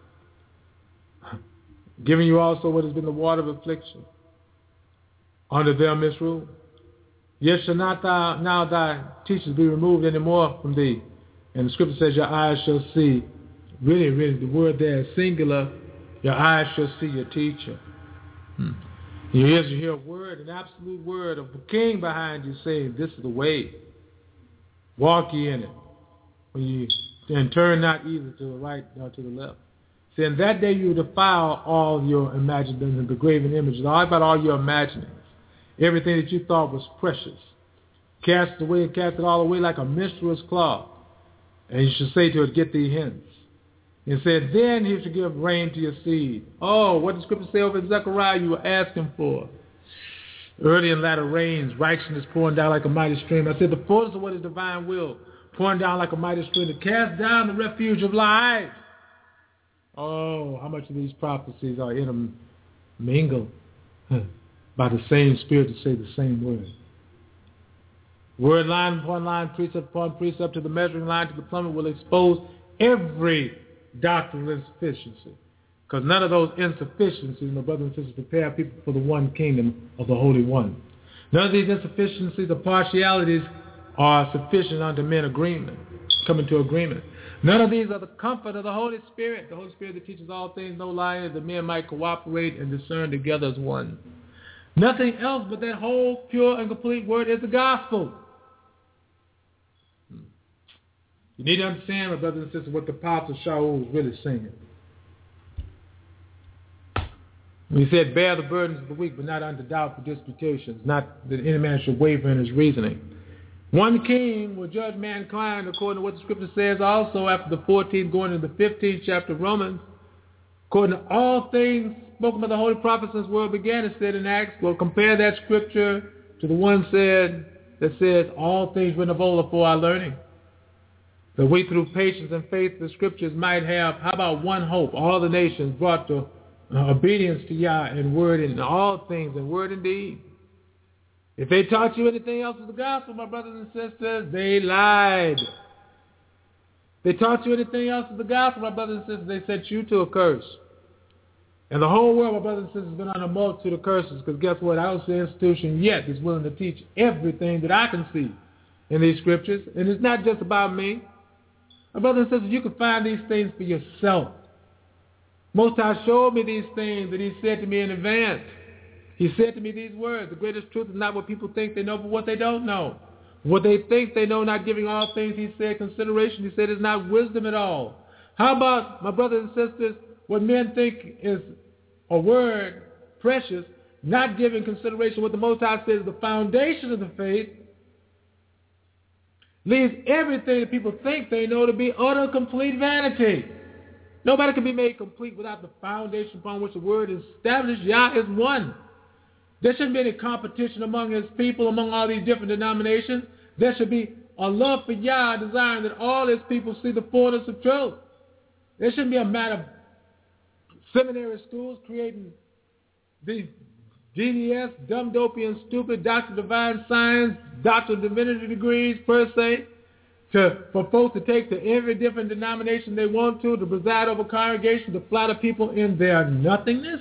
giving you also what has been the water of affliction under their misrule. Yet shall not thou, now thy teachers be removed any more from thee. And the scripture says your eyes shall see. Really, really, the word there is singular. Your eyes shall see your teacher. Hmm. Your ears shall hear a word, an absolute word of the king behind you saying, this is the way. Walk ye in it. When you, and turn not either to the right nor to the left. See, in that day you defile all your imaginings and the graven images. All about all your imaginings. Everything that you thought was precious. Cast it away and cast it all away like a minstrel's cloth. And you should say to it, get thee hence. And said, then he should give rain to your seed. Oh, what does the scripture say over in Zechariah you were asking for? Early and latter rains, righteousness pouring down like a mighty stream. I said, the fullness of what is divine will, pouring down like a mighty stream to cast down the refuge of life. Oh, how much of these prophecies are intermingled by the same spirit to say the same word. Word line upon line, precept upon precept, to the measuring line, to the plummet, will expose every doctrinal insufficiency. Because none of those insufficiencies, my brothers and sisters, prepare people for the one kingdom of the Holy One. None of these insufficiencies or partialities are sufficient unto men agreement, coming to agreement. None of these are the comfort of the Holy Spirit, the Holy Spirit that teaches all things, no lying, that men might cooperate and discern together as one. Nothing else but that whole, pure, and complete word is the gospel. You need to understand, my brothers and sisters, what the Apostle Shaul was really saying. He said, bear the burdens of the weak, but not under doubtful disputations, not that any man should waver in his reasoning. One king will judge mankind according to what the scripture says also after the fourteenth, going into the fifteenth chapter of Romans. According to all things spoken by the holy prophets since the world began, it said in Acts. Well, compare that scripture to the one said that says, all things written of old are for our learning. That we through patience and faith the scriptures might have, how about one hope, all the nations brought to uh, obedience to Yah in word and in all things, in word and deed. If they taught you anything else of the gospel, my brothers and sisters, they lied. They taught you anything else of the gospel, my brothers and sisters, they set you to a curse. And the whole world, my brothers and sisters, has been on a multitude of curses, because guess what? I don't see an institution yet that's willing to teach everything that I can see in these scriptures. And it's not just about me. My brothers and sisters, you can find these things for yourself. Most High showed me these things that he said to me in advance. He said to me these words, the greatest truth is not what people think they know, but what they don't know. What they think they know, not giving all things, he said, consideration. He said, is not wisdom at all. How about, my brothers and sisters, what men think is a word precious, not giving consideration what the Most High says is the foundation of the faith, leaves everything that people think they know to be utter complete vanity. Nobody can be made complete without the foundation upon which the word is established. Yah is one. There shouldn't be any competition among his people, among all these different denominations. There should be a love for Yah, desiring that all his people see the fullness of truth. There shouldn't be a matter of seminary schools creating these D D S, dumb, dopey, and stupid Doctor of Divine Science, Doctor of Divinity degrees, per se, to, for folks to take to every different denomination they want to, to preside over congregations, to flatter people in their nothingness.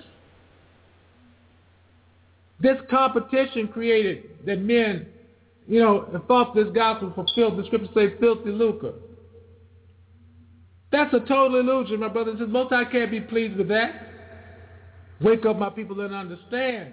This competition created that men, you know, thought this gospel fulfilled, the scriptures say, filthy lucre. That's a total illusion, my brothers and sisters. Most I can't be pleased with that. Wake up, my people, and understand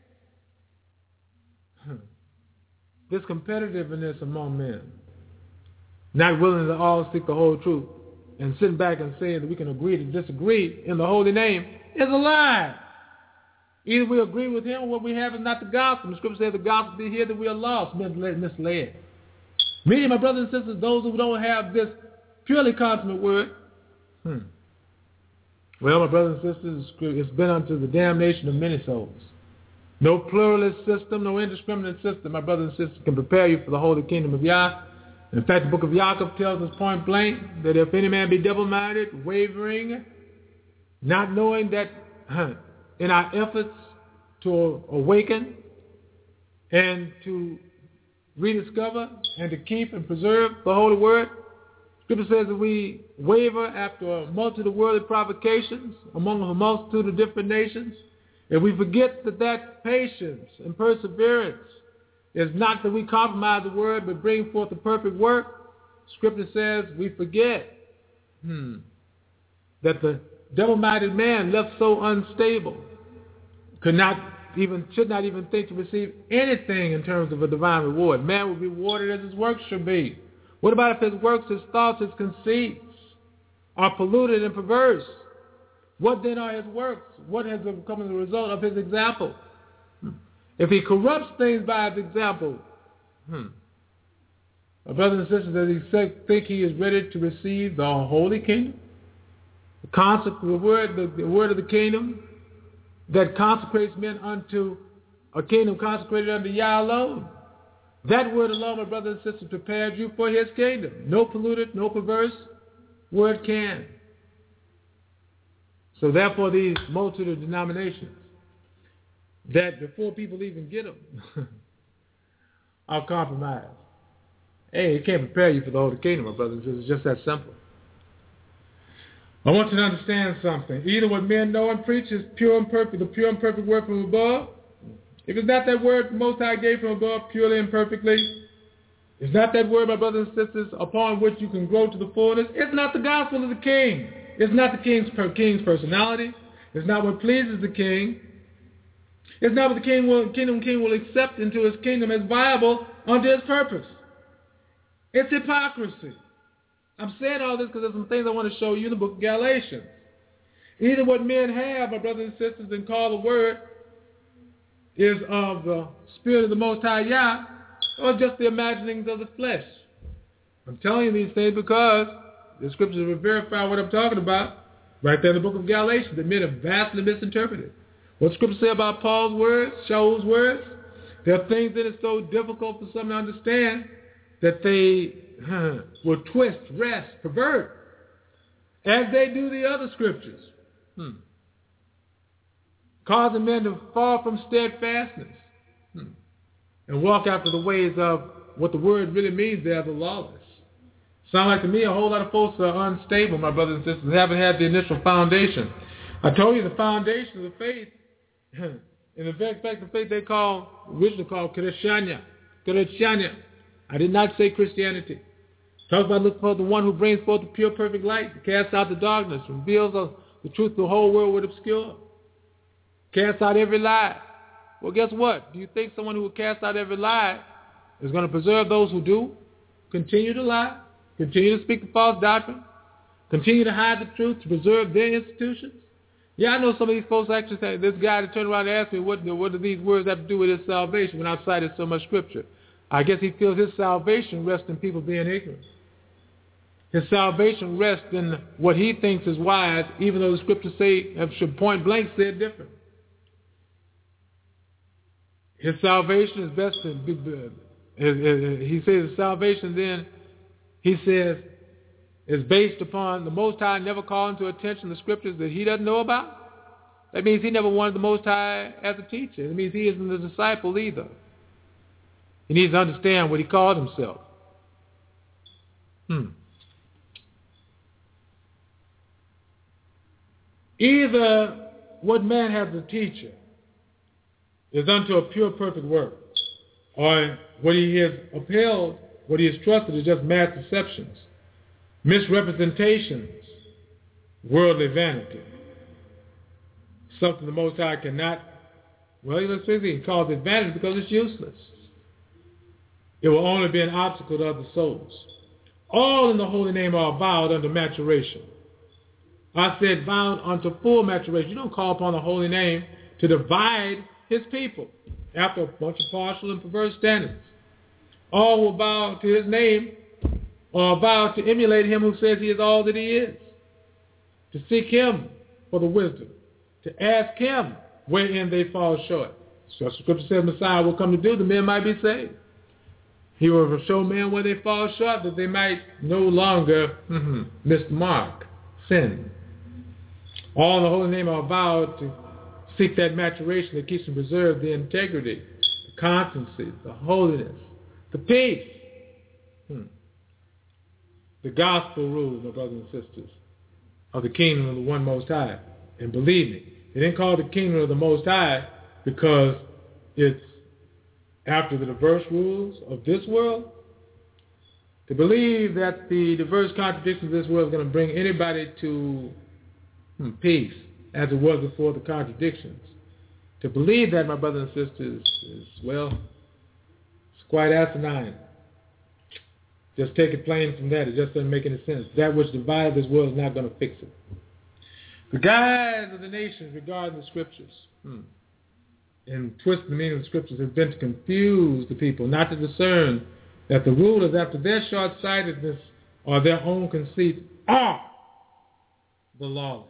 this competitiveness among men, not willing to all seek the whole truth, and sitting back and saying that we can agree to disagree in the holy name is a lie. Either we agree with him or what we have is not the gospel. The scripture says the gospel be here that we are lost, misled. Meaning, my brothers and sisters, those who don't have this purely consummate word, hmm. well, my brothers and sisters, it's been unto the damnation of many souls. No pluralist system, no indiscriminate system, my brothers and sisters, can prepare you for the holy kingdom of Yah. In fact, the book of Yaakov tells us point blank that if any man be double-minded, wavering, not knowing that huh, in our efforts to awaken and to rediscover and to keep and preserve the holy word, Scripture says that we waver after a multitude of worldly provocations among a multitude of different nations. If we forget that that patience and perseverance is not that we compromise the word but bring forth the perfect work, Scripture says we forget hmm, that the double-minded man left so unstable could not even, should not even think to receive anything in terms of a divine reward. Man will be rewarded as his works should be. What about if his works, his thoughts, his conceits are polluted and perverse? What then are his works? What has become as a result of his example? If he corrupts things by his example, hmm, my brothers and sisters, does he think he is ready to receive the holy kingdom? The, consec- the, word, the, the word of the kingdom that consecrates men unto a kingdom consecrated unto Yah alone. That word alone, my brothers and sisters, prepared you for his kingdom. No polluted, no perverse word can. So therefore, these multitude of denominations, that before people even get them, are compromised. Hey, it can't prepare you for the holy kingdom, my brothers and sisters. It's just that simple. I want you to understand something. Either what men know and preach is pure and perfect, the pure and perfect word from above. If it's not that word the Most High gave from above purely and perfectly, it's not that word, my brothers and sisters, upon which you can grow to the fullness. It's not the gospel of the king. It's not the king's, king's personality. It's not what pleases the king. It's not what the king will, kingdom king will accept into his kingdom as viable unto his purpose. It's hypocrisy. I'm saying all this because there's some things I want to show you in the book of Galatians. Either what men have, my brothers and sisters, and call the word is of the Spirit of the Most High Yah, or just the imaginings of the flesh. I'm telling you these things because the scriptures will verify what I'm talking about right there in the book of Galatians that men have vastly misinterpreted. What scriptures say about Paul's words, Shaul's words, there are things that are so difficult for some to understand that they huh, will twist, wrest, pervert, as they do the other scriptures, hmm. causing men to fall from steadfastness hmm. and walk after the ways of what the word really means there, the lawless. Sound like to me a whole lot of folks are unstable, my brothers and sisters, haven't had the initial foundation. I told you the foundation of the faith, in effect, the faith they call, originally called Christiania. Christiania. I did not say Christianity. Talk about look for the one who brings forth the pure, perfect light, casts out the darkness, reveals the truth the whole world would obscure, casts out every lie. Well, guess what? Do you think someone who will cast out every lie is going to preserve those who do continue to lie, continue to speak the false doctrine, continue to hide the truth to preserve their institutions? Yeah, I know some of these folks actually say, this guy to turn around and ask me, what, what do these words have to do with his salvation when I've cited so much scripture? I guess he feels his salvation rests in people being ignorant. His salvation rests in what he thinks is wise, even though the scriptures say, should point blank say it different. His salvation is best in, he says his salvation then, he says, is based upon the Most High never calling to attention the scriptures that he doesn't know about. That means he never wanted the Most High as a teacher. It means he isn't a disciple either. He needs to understand what he called himself. Hmm. Either what man has a teacher is unto a pure, perfect work, or what he has upheld, what he has trusted is just mass deceptions, misrepresentations, worldly vanity. Something the Most High cannot, well, let's say he calls it vanity because it's useless. It will only be an obstacle to other souls. All in the holy name are vowed unto maturation. I said vowed unto full maturation. You don't call upon the holy name to divide his people after a bunch of partial and perverse standards. All will bow to his name or vow to emulate him who says he is all that he is. To seek him for the wisdom. To ask him wherein they fall short. So the scripture says Messiah will come to do, the men might be saved. He will show men where they fall short, that they might no longer mm-hmm, miss the mark, sin. All in the holy name are vowed to seek that maturation that keeps and preserves the integrity, the constancy, the holiness, the peace. Hmm. The gospel rules, my brothers and sisters, of the kingdom of the one Most High. And believe me, they didn't call it the kingdom of the Most High because it's after the diverse rules of this world. To believe that the diverse contradictions of this world is going to bring anybody to hmm, peace, as it was before the contradictions. To believe that, my brothers and sisters, is, well, it's quite asinine. Just take it plain from that. It just doesn't make any sense. That which divides this world is not going to fix it. The guides of the nations regarding the scriptures hmm, and twisting the meaning of the scriptures have been to confuse the people, not to discern that the rulers, after their short-sightedness or their own conceit, are the lawless.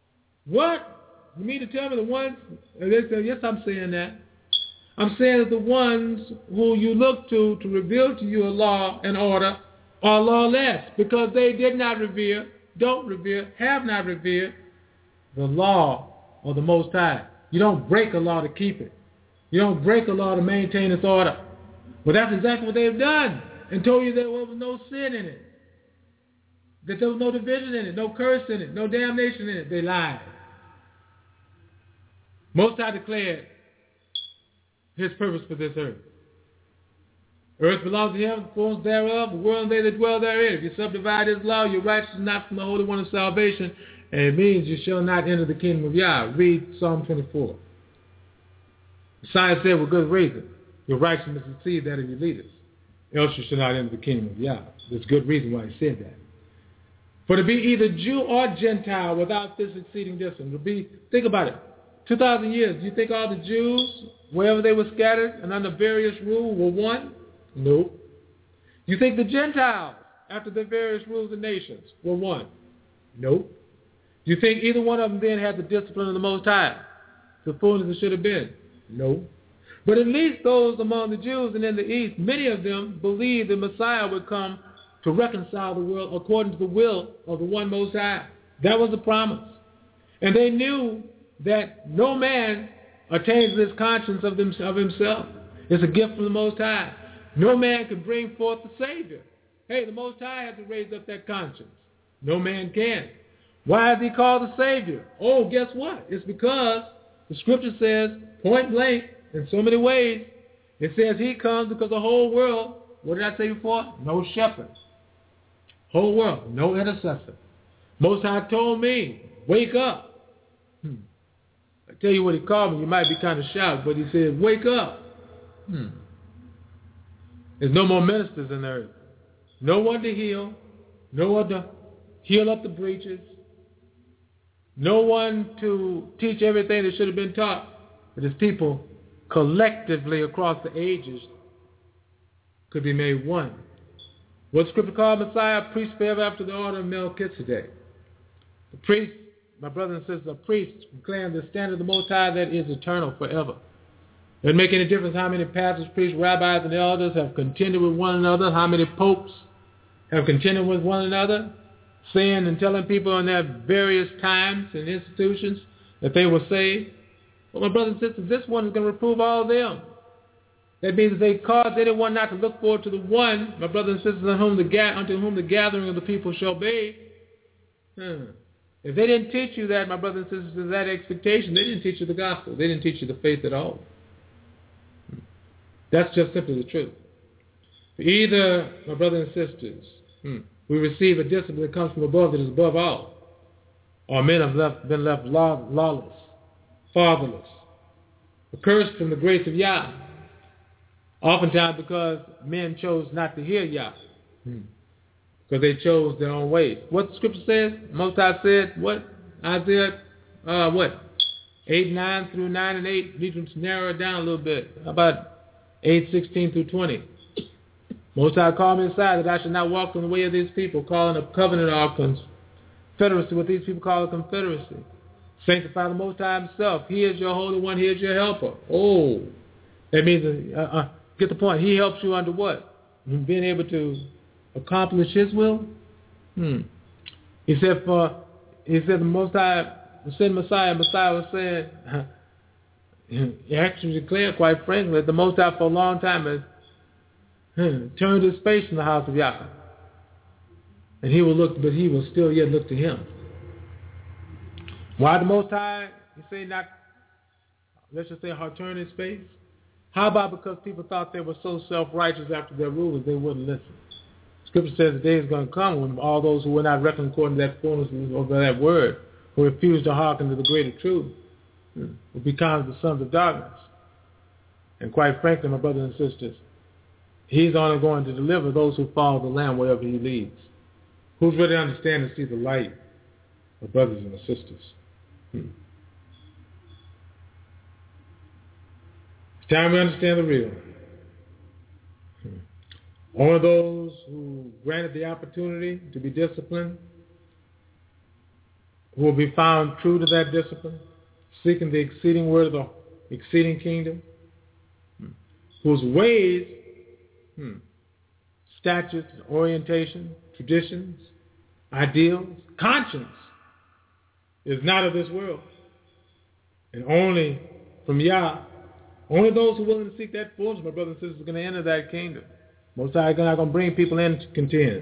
What? You mean to tell me the ones, yes, I'm saying that. I'm saying that the ones who you look to to reveal to you a law and order are lawless because they did not revere, don't revere, have not revered the law of the Most High. You don't break a law to keep it. You don't break a law to maintain its order. But that's exactly what they've done and told you there was no sin in it, that there was no division in it, no curse in it, no damnation in it. They lied. Most High declared his purpose for this earth. Earth belongs to him, the fullness thereof, the world and they that dwell therein. If you subdivide his law, your righteousness is not from the Holy One of salvation, and it means you shall not enter the kingdom of Yah. Read Psalm twenty-four. Messiah said with good reason, your righteousness must exceed that of your leaders, else you shall not enter the kingdom of Yah. There's good reason why he said that. For to be either Jew or Gentile without this exceeding discipline. To be, think about it. two thousand years, do you think all the Jews, wherever they were scattered and under various rule, were one? Nope. You think the Gentiles, after the various rules and nations, were one? Nope. Do you think either one of them then had the discipline of the Most High, the fullness it should have been? No. But at least those among the Jews and in the East, many of them believed the Messiah would come to reconcile the world according to the will of the one Most High. That was the promise. And they knew that no man attains this conscience of, them, of himself. It's a gift from the Most High. No man can bring forth the Savior. Hey, the Most High had to raise up that conscience. No man can. Why is he called the Savior? Oh, guess what? It's because the Scripture says, point blank, in so many ways, it says he comes because the whole world, what did I say before? No shepherd. Whole world, no intercessor. Most High told me, wake up. Hmm. I tell you what he called me, you might be kind of shocked, but he said, wake up. Hmm. There's no more ministers in the earth. No one to heal. No one to heal up the breaches. No one to teach everything that should have been taught. But his people collectively across the ages could be made one. What the Scripture called Messiah, a priest forever after the order of Melchizedek. The priest, my brothers and sisters, a priest declaring the standard of the Most High that is eternal forever. It doesn't make any difference how many pastors, priests, rabbis, and elders have contended with one another, how many popes have contended with one another, saying and telling people in their various times and institutions that they were saved. Well, my brothers and sisters, this one is going to reprove all of them. That means that they caused anyone not to look forward to the one, my brothers and sisters, unto whom the, ga- unto whom the gathering of the people shall be. Hmm. If they didn't teach you that, my brothers and sisters, that expectation, they didn't teach you the gospel. They didn't teach you the faith at all. Hmm. That's just simply the truth. Either, my brothers and sisters, hmm, we receive a discipline that comes from above that is above all, or men have left, been left law, lawless, fatherless, accursed from the grace of Yah. Oftentimes because men chose not to hear Yah. Hmm. Because they chose their own ways. What the Scripture says, Most High said, what? Isaiah, uh, what? eight, nine through nine and eight. Need to narrow it down a little bit. How about eight, sixteen through twenty? Most High called me aside that I should not walk in the way of these people, calling a covenant or confederacy, what these people call a confederacy. Sanctify the Most High himself. He is your Holy One. He is your helper. Oh, that means, uh, uh, get the point. He helps you under what? Being able to accomplish his will? Hmm. He said, for, he said the Most High sent Messiah. Messiah was saying, he actually declared, quite frankly, that the Most High for a long time has hmm, turned his face from the house of Yahweh. And he will look, but he will still yet look to him. Why the Most High, you say not, let's just say, how turn his face? How about because people thought they were so self-righteous after their rulers, they wouldn't listen? Scripture says the day is going to come when all those who were not reckoned according to that fullness of that word, who refused to hearken to the greater truth, will become the sons of darkness. And quite frankly, my brothers and sisters, he's only going to deliver those who follow the Lamb wherever he leads. Who's ready to understand and see the light, my brothers and my sisters? Hmm. It's time we understand the real. Hmm. Only those who granted the opportunity to be disciplined, who will be found true to that discipline, seeking the exceeding word of the exceeding kingdom, hmm. whose ways, hmm, statutes, orientation, traditions, ideals, conscience is not of this world. And only from Yah, only those who are willing to seek that fullness, my brothers and sisters, are going to enter that kingdom. Most High is not going to bring people in to contend.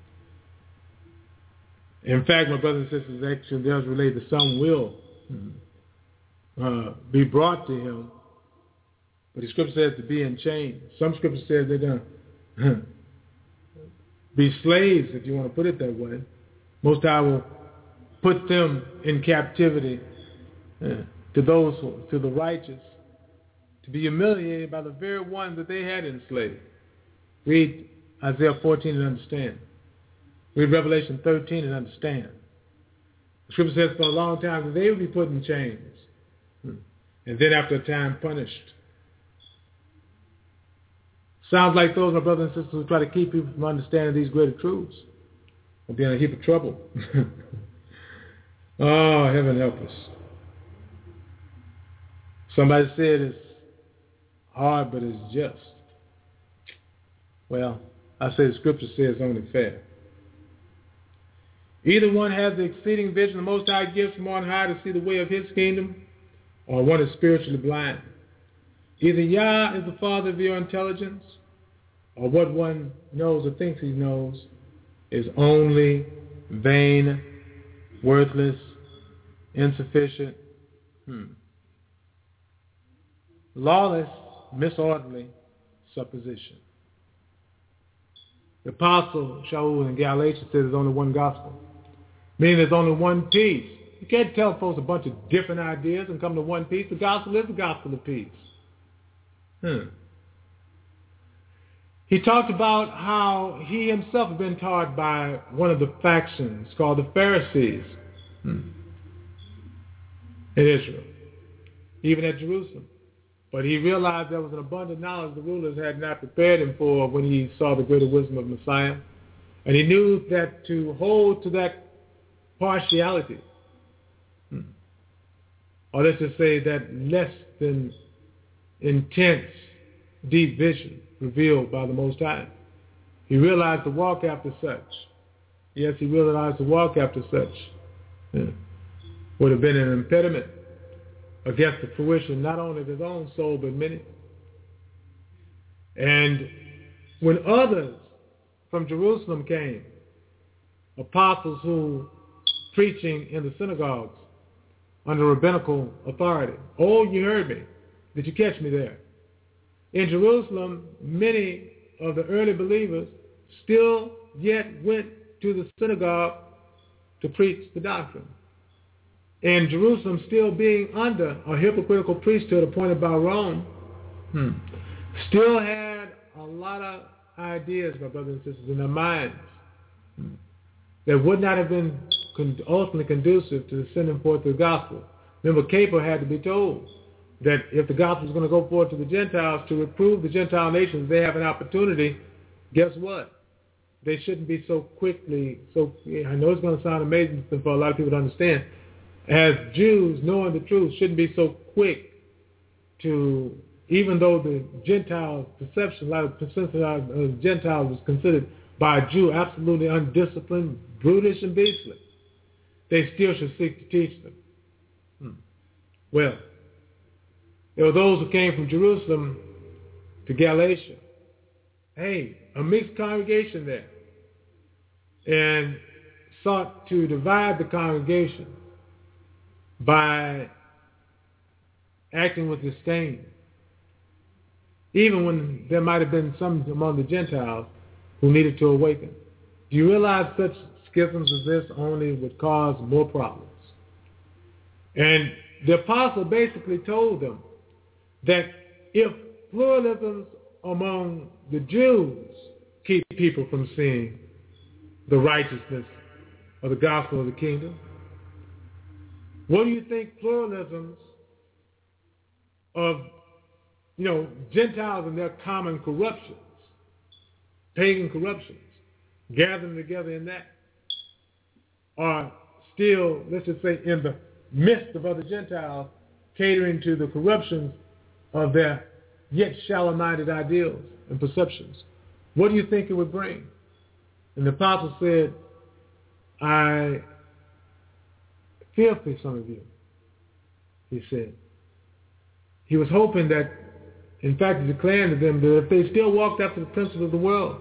In fact, my brothers and sisters, actually does relate that some will uh, be brought to him. But the scripture says to be in chains. Some scripture says they're going to be slaves, if you want to put it that way. Most High will put them in captivity uh, to those, who, to the righteous, to be humiliated by the very ones that they had enslaved. Read Isaiah fourteen and understand. Read Revelation thirteen and understand. The scripture says for a long time that they will be put in chains. And then after a time punished. Sounds like those, my brothers and sisters, who try to keep people from understanding these greater truths will be in a heap of trouble. Oh, heaven help us. Somebody said it's hard, but it's just. Well, I say the scripture says only fair. Either one has the exceeding vision the Most High gives from on high to see the way of his kingdom, or one is spiritually blind. Either Yah is the father of your intelligence, or what one knows or thinks he knows is only vain, worthless, insufficient, hmm. lawless, misorderly supposition. The Apostle Shaul in Galatians says there's only one gospel, meaning there's only one peace. You can't tell folks a bunch of different ideas and come to one peace. The gospel is the gospel of peace. Hmm. He talked about how he himself had been taught by one of the factions called the Pharisees hmm. in Israel, even at Jerusalem. But he realized there was an abundant knowledge the rulers had not prepared him for when he saw the greater wisdom of Messiah. And he knew that to hold to that partiality, hmm, or let's just say that less than intense, deep vision revealed by the Most High, he realized to walk after such. Yes, he realized to walk after such yeah, would have been an impediment against the fruition not only of his own soul but many. And when others from Jerusalem came, apostles who preaching in the synagogues under rabbinical authority, oh, you heard me. Did you catch me there? In Jerusalem, many of the early believers still yet went to the synagogue to preach the doctrine. In Jerusalem, still being under a hypocritical priesthood appointed by Rome, hmm, still had a lot of ideas, my brothers and sisters, in their minds hmm, that would not have been con- ultimately conducive to the sending forth of the gospel. Remember, Caper had to be told that if the gospel is going to go forth to the Gentiles, to reprove the Gentile nations, they have an opportunity. Guess what? They shouldn't be so quickly, so I know it's going to sound amazing for a lot of people to understand, as Jews, knowing the truth, shouldn't be so quick to, even though the Gentiles' perception, a lot of percent of Gentiles was considered by a Jew absolutely undisciplined, brutish, and beastly, they still should seek to teach them. Hmm. Well, there were those who came from Jerusalem to Galatia. Hey, a mixed congregation there. And sought to divide the congregation by acting with disdain, even when there might have been some among the Gentiles who needed to awaken. Do you realize such schisms as this only would cause more problems? And the apostle basically told them that if pluralisms among the Jews keep people from seeing the righteousness of the gospel of the kingdom, what do you think pluralisms of, you know, Gentiles and their common corruptions, pagan corruptions, gathering together in that, are still, let's just say, in the midst of other Gentiles, catering to the corruptions of their yet shallow-minded ideals and perceptions? What do you think it would bring? And the apostle said, I fear for some of you, he said. He was hoping that, in fact, he declared to them that if they still walked after the principles of the world,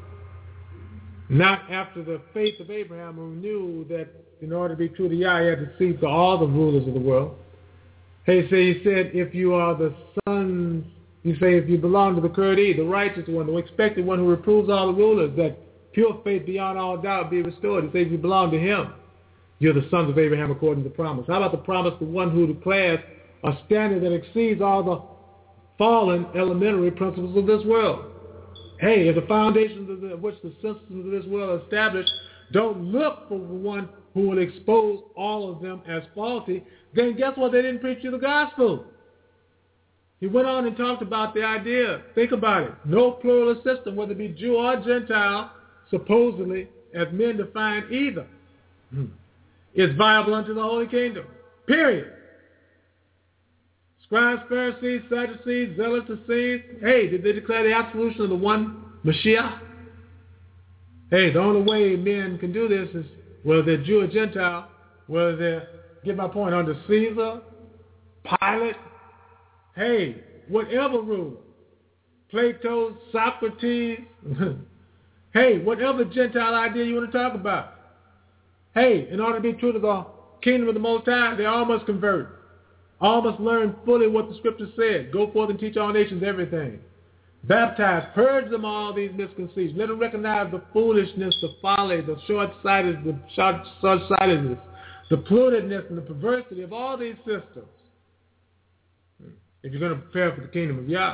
not after the faith of Abraham, who knew that in order to be true to Yah, he had to seek to all the rulers of the world. Hey, so he said, if you are the sons, you say, if you belong to the Kurdi, the righteous one, the expected one who reproves all the rulers, that pure faith beyond all doubt be restored. He says, if you belong to him, you're the sons of Abraham according to the promise. How about the promise, the one who declares a standard that exceeds all the fallen elementary principles of this world? Hey, if the foundations of the, which the systems of this world are established don't look for one who will expose all of them as faulty, then guess what? They didn't preach you the gospel. He went on and talked about the idea. Think about it. No pluralist system, whether it be Jew or Gentile, supposedly, as men define either, is viable unto the Holy Kingdom. Period. Scribes, Pharisees, Sadducees, Zealots, Essenes, hey, did they declare the absolution of the one Mashiach? Hey, the only way men can do this is whether they're Jew or Gentile, whether they're, get my point, under Caesar, Pilate, hey, whatever rule, Plato, Socrates, hey, whatever Gentile idea you want to talk about. Hey, in order to be true to the kingdom of the Most High, they all must convert. All must learn fully what the Scripture said. Go forth and teach all nations everything. Baptize, purge them all these misconceptions. Let them recognize the foolishness, the folly, the short-sighted, the short, short-sightedness, the pollutedness, and the perversity of all these systems. If you're going to prepare for the kingdom of Yah.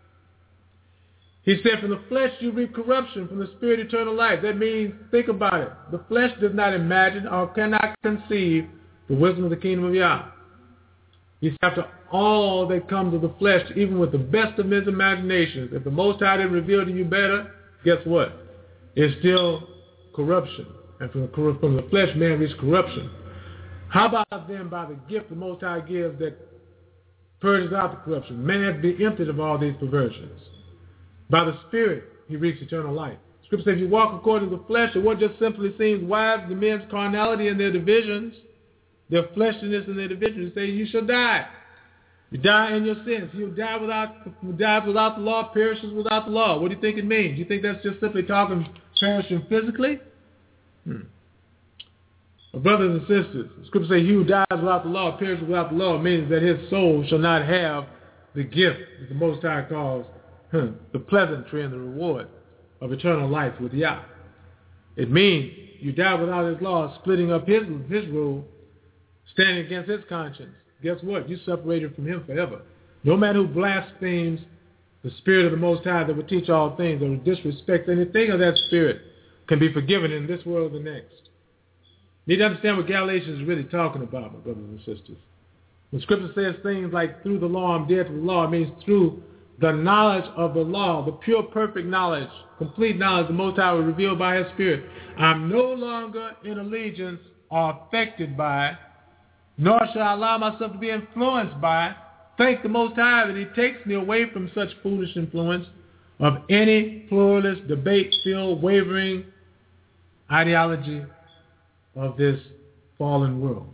He said, from the flesh you reap corruption, from the spirit eternal life. That means, think about it. The flesh does not imagine or cannot conceive the wisdom of the kingdom of Yah. He said, after all that comes of the flesh, even with the best of men's imaginations, if the Most High didn't reveal to you better, guess what? It's still corruption. And from the, from the flesh, man reaches corruption. How about then by the gift the Most High gives that purges out the corruption? Man has to be emptied of all these perversions. By the Spirit, he reaches eternal life. Scripture says, if you walk according to the flesh, or what just simply seems wise to men's carnality and their divisions, their fleshliness and their divisions, say, you shall die. You die in your sins. You die without, who dies without the law, perishes without the law. What do you think it means? Do you think that's just simply talking perishing physically? Hmm. Well, brothers and sisters, the Scripture says, he who dies without the law, perishes without the law, means that his soul shall not have the gift that the Most High calls huh, the pleasantry and the reward of eternal life with Yah. It means you die without his law, splitting up his, his rule, standing against his conscience. Guess what? You're separated from him forever. No man who blasphemes the Spirit of the Most High that will teach all things or disrespects anything of that Spirit can be forgiven in this world or the next. You need to understand what Galatians is really talking about, my brothers and sisters. When Scripture says things like, through the law I'm dead to the law, it means through the knowledge of the law, the pure, perfect knowledge, complete knowledge the Most High was revealed by his Spirit. I'm no longer in allegiance or affected by, nor shall I allow myself to be influenced by. Thank the Most High that he takes me away from such foolish influence of any pluralist, debate-filled, wavering ideology of this fallen world.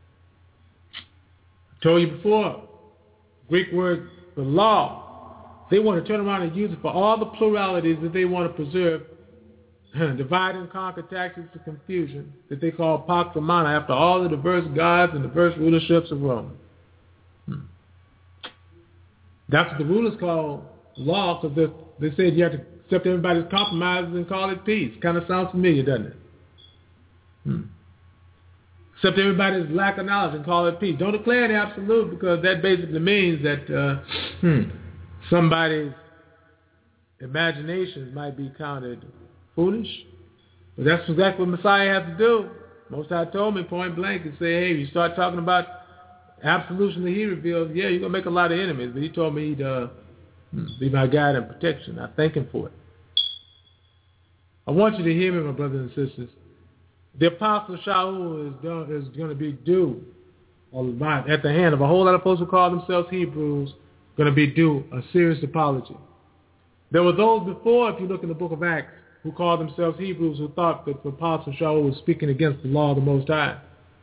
I told you before, Greek word, the law, they want to turn around and use it for all the pluralities that they want to preserve, divide and conquer tactics of confusion that they call Pax Romana after all the diverse gods and diverse rulerships of Rome. Hmm. That's what the rulers call law, because they, they said you have to accept everybody's compromises and call it peace. Kind of sounds familiar, doesn't it? Hmm. Accept everybody's lack of knowledge and call it peace. Don't declare the absolute, because that basically means that uh, hmm, somebody's imaginations might be counted foolish. But that's exactly what Messiah had to do. Most High told me point blank and say, hey, you start talking about absolution that he revealed, yeah, you're going to make a lot of enemies. But he told me he'd uh, be my guide and protection. I thank him for it. I want you to hear me, my brothers and sisters. The Apostle Shaul is, done, is going to be due at the hand of a whole lot of folks who call themselves Hebrews, going to be due a serious apology. There were those before, if you look in the book of Acts, who called themselves Hebrews, who thought that the Apostle Shaul was speaking against the law of the Most High.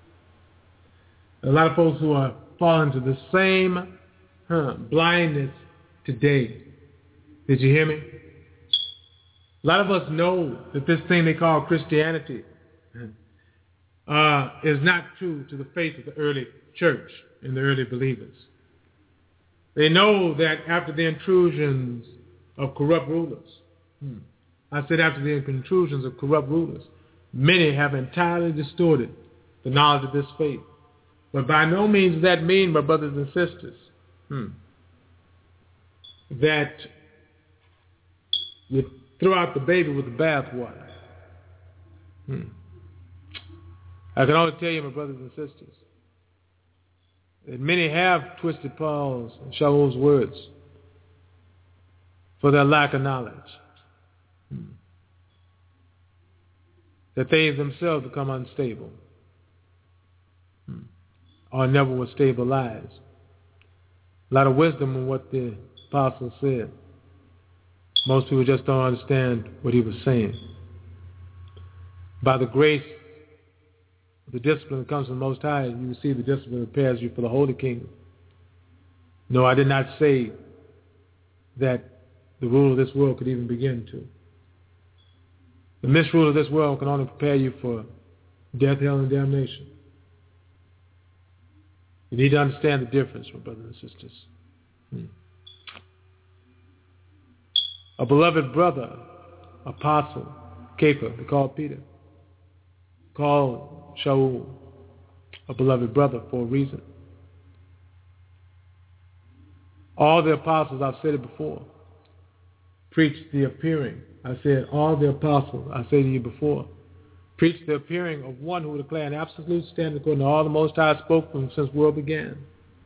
A lot of folks who are falling to the same huh, blindness today. Did you hear me? A lot of us know that this thing they call Christianity uh, is not true to the faith of the early church and the early believers. They know that after the intrusions of corrupt rulers, hmm, I said after the intrusions of corrupt rulers, many have entirely distorted the knowledge of this faith. But by no means does that mean, my brothers and sisters, hmm, that you throw out the baby with the bathwater. Hmm. I can only tell you, my brothers and sisters, that many have twisted Paul's and Shaul's words for their lack of knowledge. Hmm. That they themselves become unstable. Hmm. Or never were stable lives. A lot of wisdom in what the apostle said. Most people just don't understand what he was saying. By the grace, the discipline that comes from the Most High, you receive the discipline that prepares you for the Holy Kingdom. No, I did not say that the rule of this world could even begin to. The misrule of this world can only prepare you for death, hell, and damnation. You need to understand the difference, my brothers and sisters. Hmm. A beloved brother, apostle, Kefa, they called Peter, called Shaul a beloved brother for a reason. All the apostles, I've said it before, preached the appearing. I said all the apostles, I said to you before, preached the appearing of one who would declare an absolute standard according to all the Most High spoke from since the world began.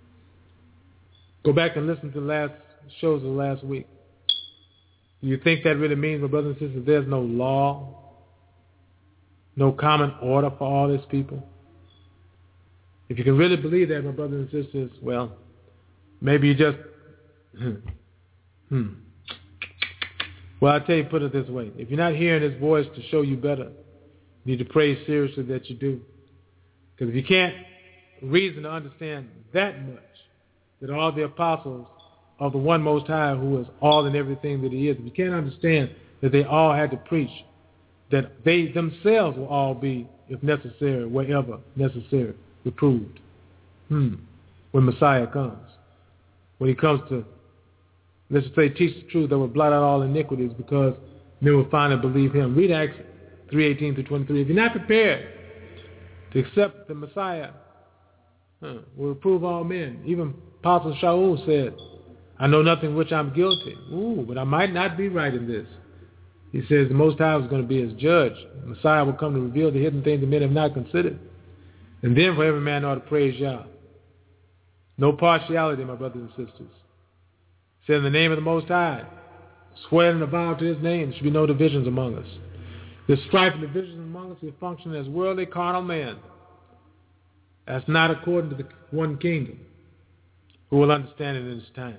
Go back and listen to the last shows of last week. Do you think that really means, my brothers and sisters, there's no law, no common order for all these people? If you can really believe that, my brothers and sisters, well, maybe you just, hmm. Well, I'll tell you, put it this way. If you're not hearing his voice to show you better, you need to pray seriously that you do. Because if you can't reason to understand that much, that all the apostles of the one Most High who is all and everything that he is, if you can't understand that they all had to preach, that they themselves will all be, if necessary, wherever necessary, reproved. Hmm. When Messiah comes. When he comes to, let's say, teach the truth that will blot out all iniquities because men will finally believe him. Read Acts three eighteen through twenty-three. If you're not prepared to accept the Messiah, huh, will reprove all men. Even Apostle Shaul said, I know nothing which I'm guilty. Ooh, but I might not be right in this. He says the Most High is going to be his judge. The Messiah will come to reveal the hidden things that men have not considered. And then for every man ought to praise Yah. No partiality, my brothers and sisters. Say in the name of the Most High, swear and vow to his name, there should be no divisions among us. The strife and divisions among us will function as worldly carnal man. That's not according to the one kingdom. Who will understand it in his time?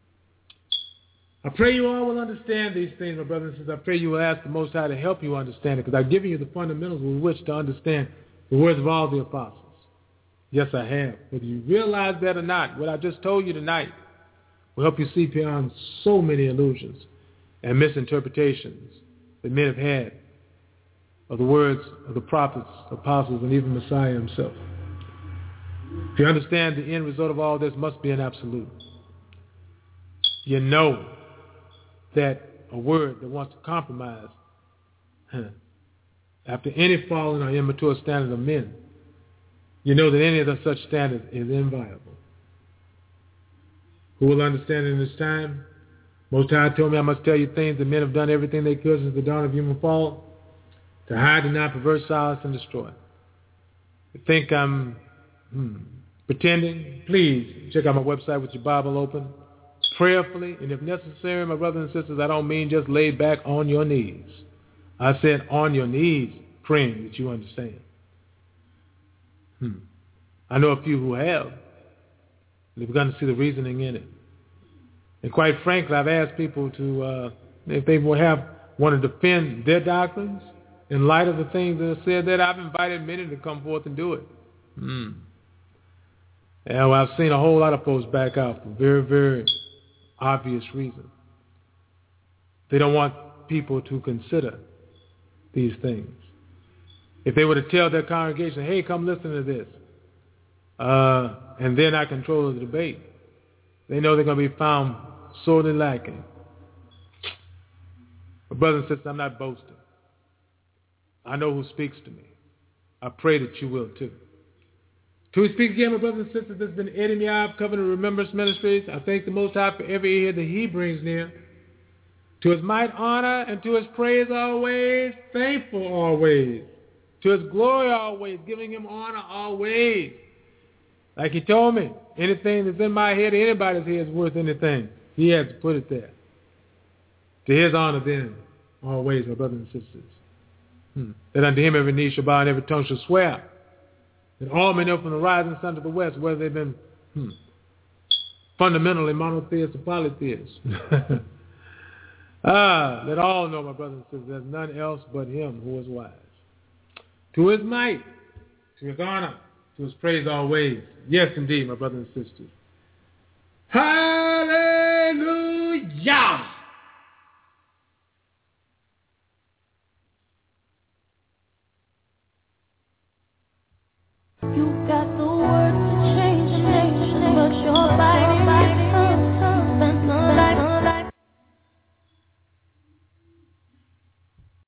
I pray you all will understand these things, my brothers and sisters. I pray you will ask the Most High to help you understand it, because I've given you the fundamentals with which to understand the words of all the apostles. Yes, I have. Whether you realize that or not, what I just told you tonight will help you see beyond so many illusions and misinterpretations that men have had of the words of the prophets, apostles, and even Messiah himself. If you understand the end result of all this must be an absolute. You know that a word that wants to compromise huh, after any fallen or immature standard of men, you know that any of the such standards is inviolable. Who will understand in this time? Most High told me I must tell you things that men have done everything they could since the dawn of human fall to hide, deny, pervert, silence, and destroy. You think I'm hmm, pretending? Please check out my website with your Bible open. Prayerfully, and if necessary, my brothers and sisters, I don't mean just laid back on your knees. I said on your knees, praying that you understand. Hmm. I know a few who have. They've begun to see the reasoning in it. And quite frankly, I've asked people to, uh, if they will have want to defend their doctrines in light of the things that are said there, I've invited many to come forth and do it. Hmm. And well, I've seen a whole lot of folks back out for very, very obvious reason. They don't want people to consider these things. If they were to tell their congregation, hey, come listen to this, uh, and they're not controlling the debate, they know they're going to be found sorely lacking. But brothers and sisters, I'm not boasting. I know who speaks to me. I pray that you will too. To we speak again, my brothers and sisters, this has been Eddie Miab, Covenant Remembrance Ministries. I thank the Most High for every ear that he brings near. To his might, honor, and to his praise always, thankful always. To his glory always, giving him honor always. Like he told me, anything that's in my head or anybody's head is worth anything. He had to put it there. To his honor then, always, my brothers and sisters. Hmm. That unto him every knee shall bow and every tongue shall swear. That all men know from the rising sun to the west, whether they've been hmm, fundamentally monotheists or polytheists. ah, let all know, my brothers and sisters, there's none else but him who is wise. To his might, to his honor, to his praise always. Yes, indeed, my brothers and sisters. Hallelujah! You got